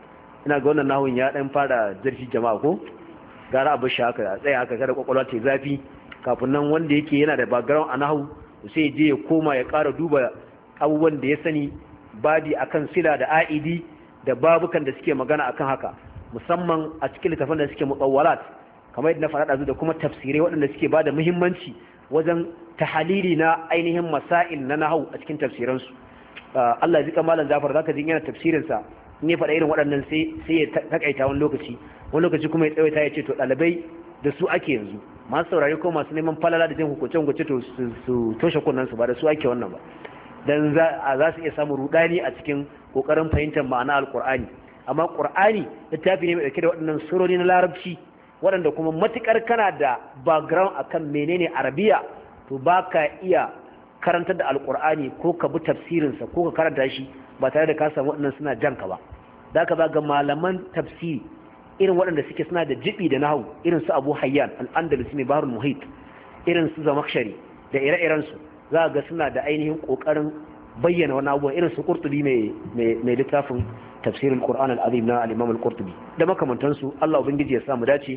ina ga wannan nahawun ya dan fara zarfi jama'a ko gara abu shi haka tsaya haka kada kwakwalwa ta zafi kafin nan wanda yake yana da background a nahawu sai je ya koma ya ƙara duba abubuwan da ya sani babi akan sila da aidi da babukan da suke magana akan haka musamman a cikin littafin da suke mutawwalat kamar yadda na faɗa da kuma tafsirai waɗanda suke ba da muhimmanci wajen tahalili na ainihin masail na nahawu a cikin tafsiransu. Allah ya zika malam Jafar zaka jin yana tafsirinsa in ya faɗa irin waɗannan sai ya takaita wani lokaci kuma ya tsawaita ya ce to ɗalibai da su ake yanzu masu saurari ko masu neman falala da jin hukunce to su toshe kunnansu ba da su ake wannan ba dan za su iya samun rudani a cikin kokarin fahimtar ma'ana alqur'ani amma qur'ani littafi ne mai dauke da waɗannan surori na larabci waɗanda kuma matukar kana da background akan menene arabiya to baka iya karantar da alqur'ani ko ka bi tafsirinsa ko ka karanta shi ba tare da ka samu waɗannan suna janka ba da ka ga malaman tafsiri irin waɗanda suke suna da jibi da nahu irin su Abu Hayyan al-Andalusi mai Bahrul Muhit irin su Zamakhshari da ire-iren su za ga suna da ainihin kokarin bayyana wannan abubuwan irin su Qurtubi mai littafin tafsirul Qur'an al-Azim na al-Imam al-Qurtubi da makamantan su Allah ubangiji ya sa mu dace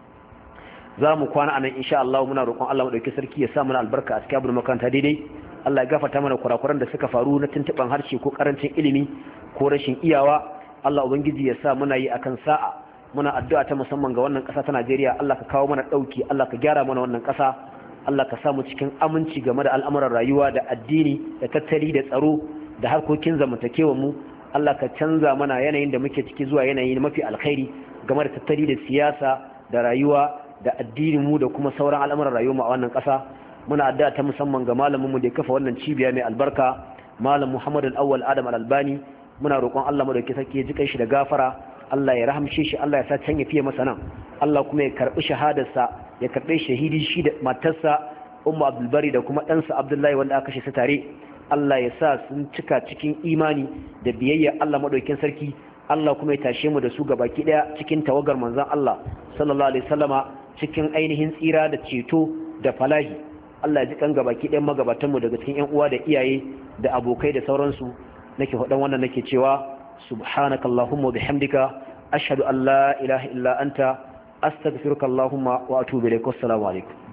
za mu kwana anan insha Allah muna roƙon Allah madauki sarki ya sa mana albarka a cikin abin makaranta daidai Allah ya gafarta mana kurakuran da suka faru na tuntuban harshe ko karancin ilimi ko rashin iyawa Allah ubangiji ya sa muna yi akan sa'a muna addu'a ta musamman ga wannan ƙasa ta Najeriya Allah ka kawo mana ɗauki Allah ka gyara mana wannan ƙasa Allah ka samu cikin aminci game da al'amuran rayuwa da addini da tattali da tsaro da harkokin zamantakewar mu Allah ka canza mana yanayin da muke ciki zuwa yanayi mafi alkhairi game da tattali da siyasa da rayuwa da addinin mu da kuma sauran al'amuran rayuwar mu a wannan ƙasa muna addu'a ta musamman ga malamin mu da ya kafa wannan cibiya mai albarka malam Muhammad al-Awwal Adam al-Albani muna roƙon Allah mu dauke sake ya ji kai shi da gafara Allah ya rahamshe shi Allah ya sa can ya fiye masa nan Allah kuma ya karbi shahadarsa ya karbe shahidi shi da matarsa Ummu Abdul Bari da kuma ɗansa Abdullahi wanda aka kashe su tare Allah ya sa sun cika cikin imani da biyayya Allah madaukakin sarki Allah kuma ya tashe mu da su gabaki daya cikin tawagar manzon Allah sallallahu alaihi wasallama cikin ainihin tsira da ceto da falahi Allah ya ji kan gabaki ɗayan magabatan mu daga cikin ƴan uwa da iyaye da abokai da sauransu nake faɗan wannan nake cewa سبحانك اللهم وبحمدك أشهد أن لا إله إلا أنت أستغفرك اللهم وأتوب إليك والسلام عليكم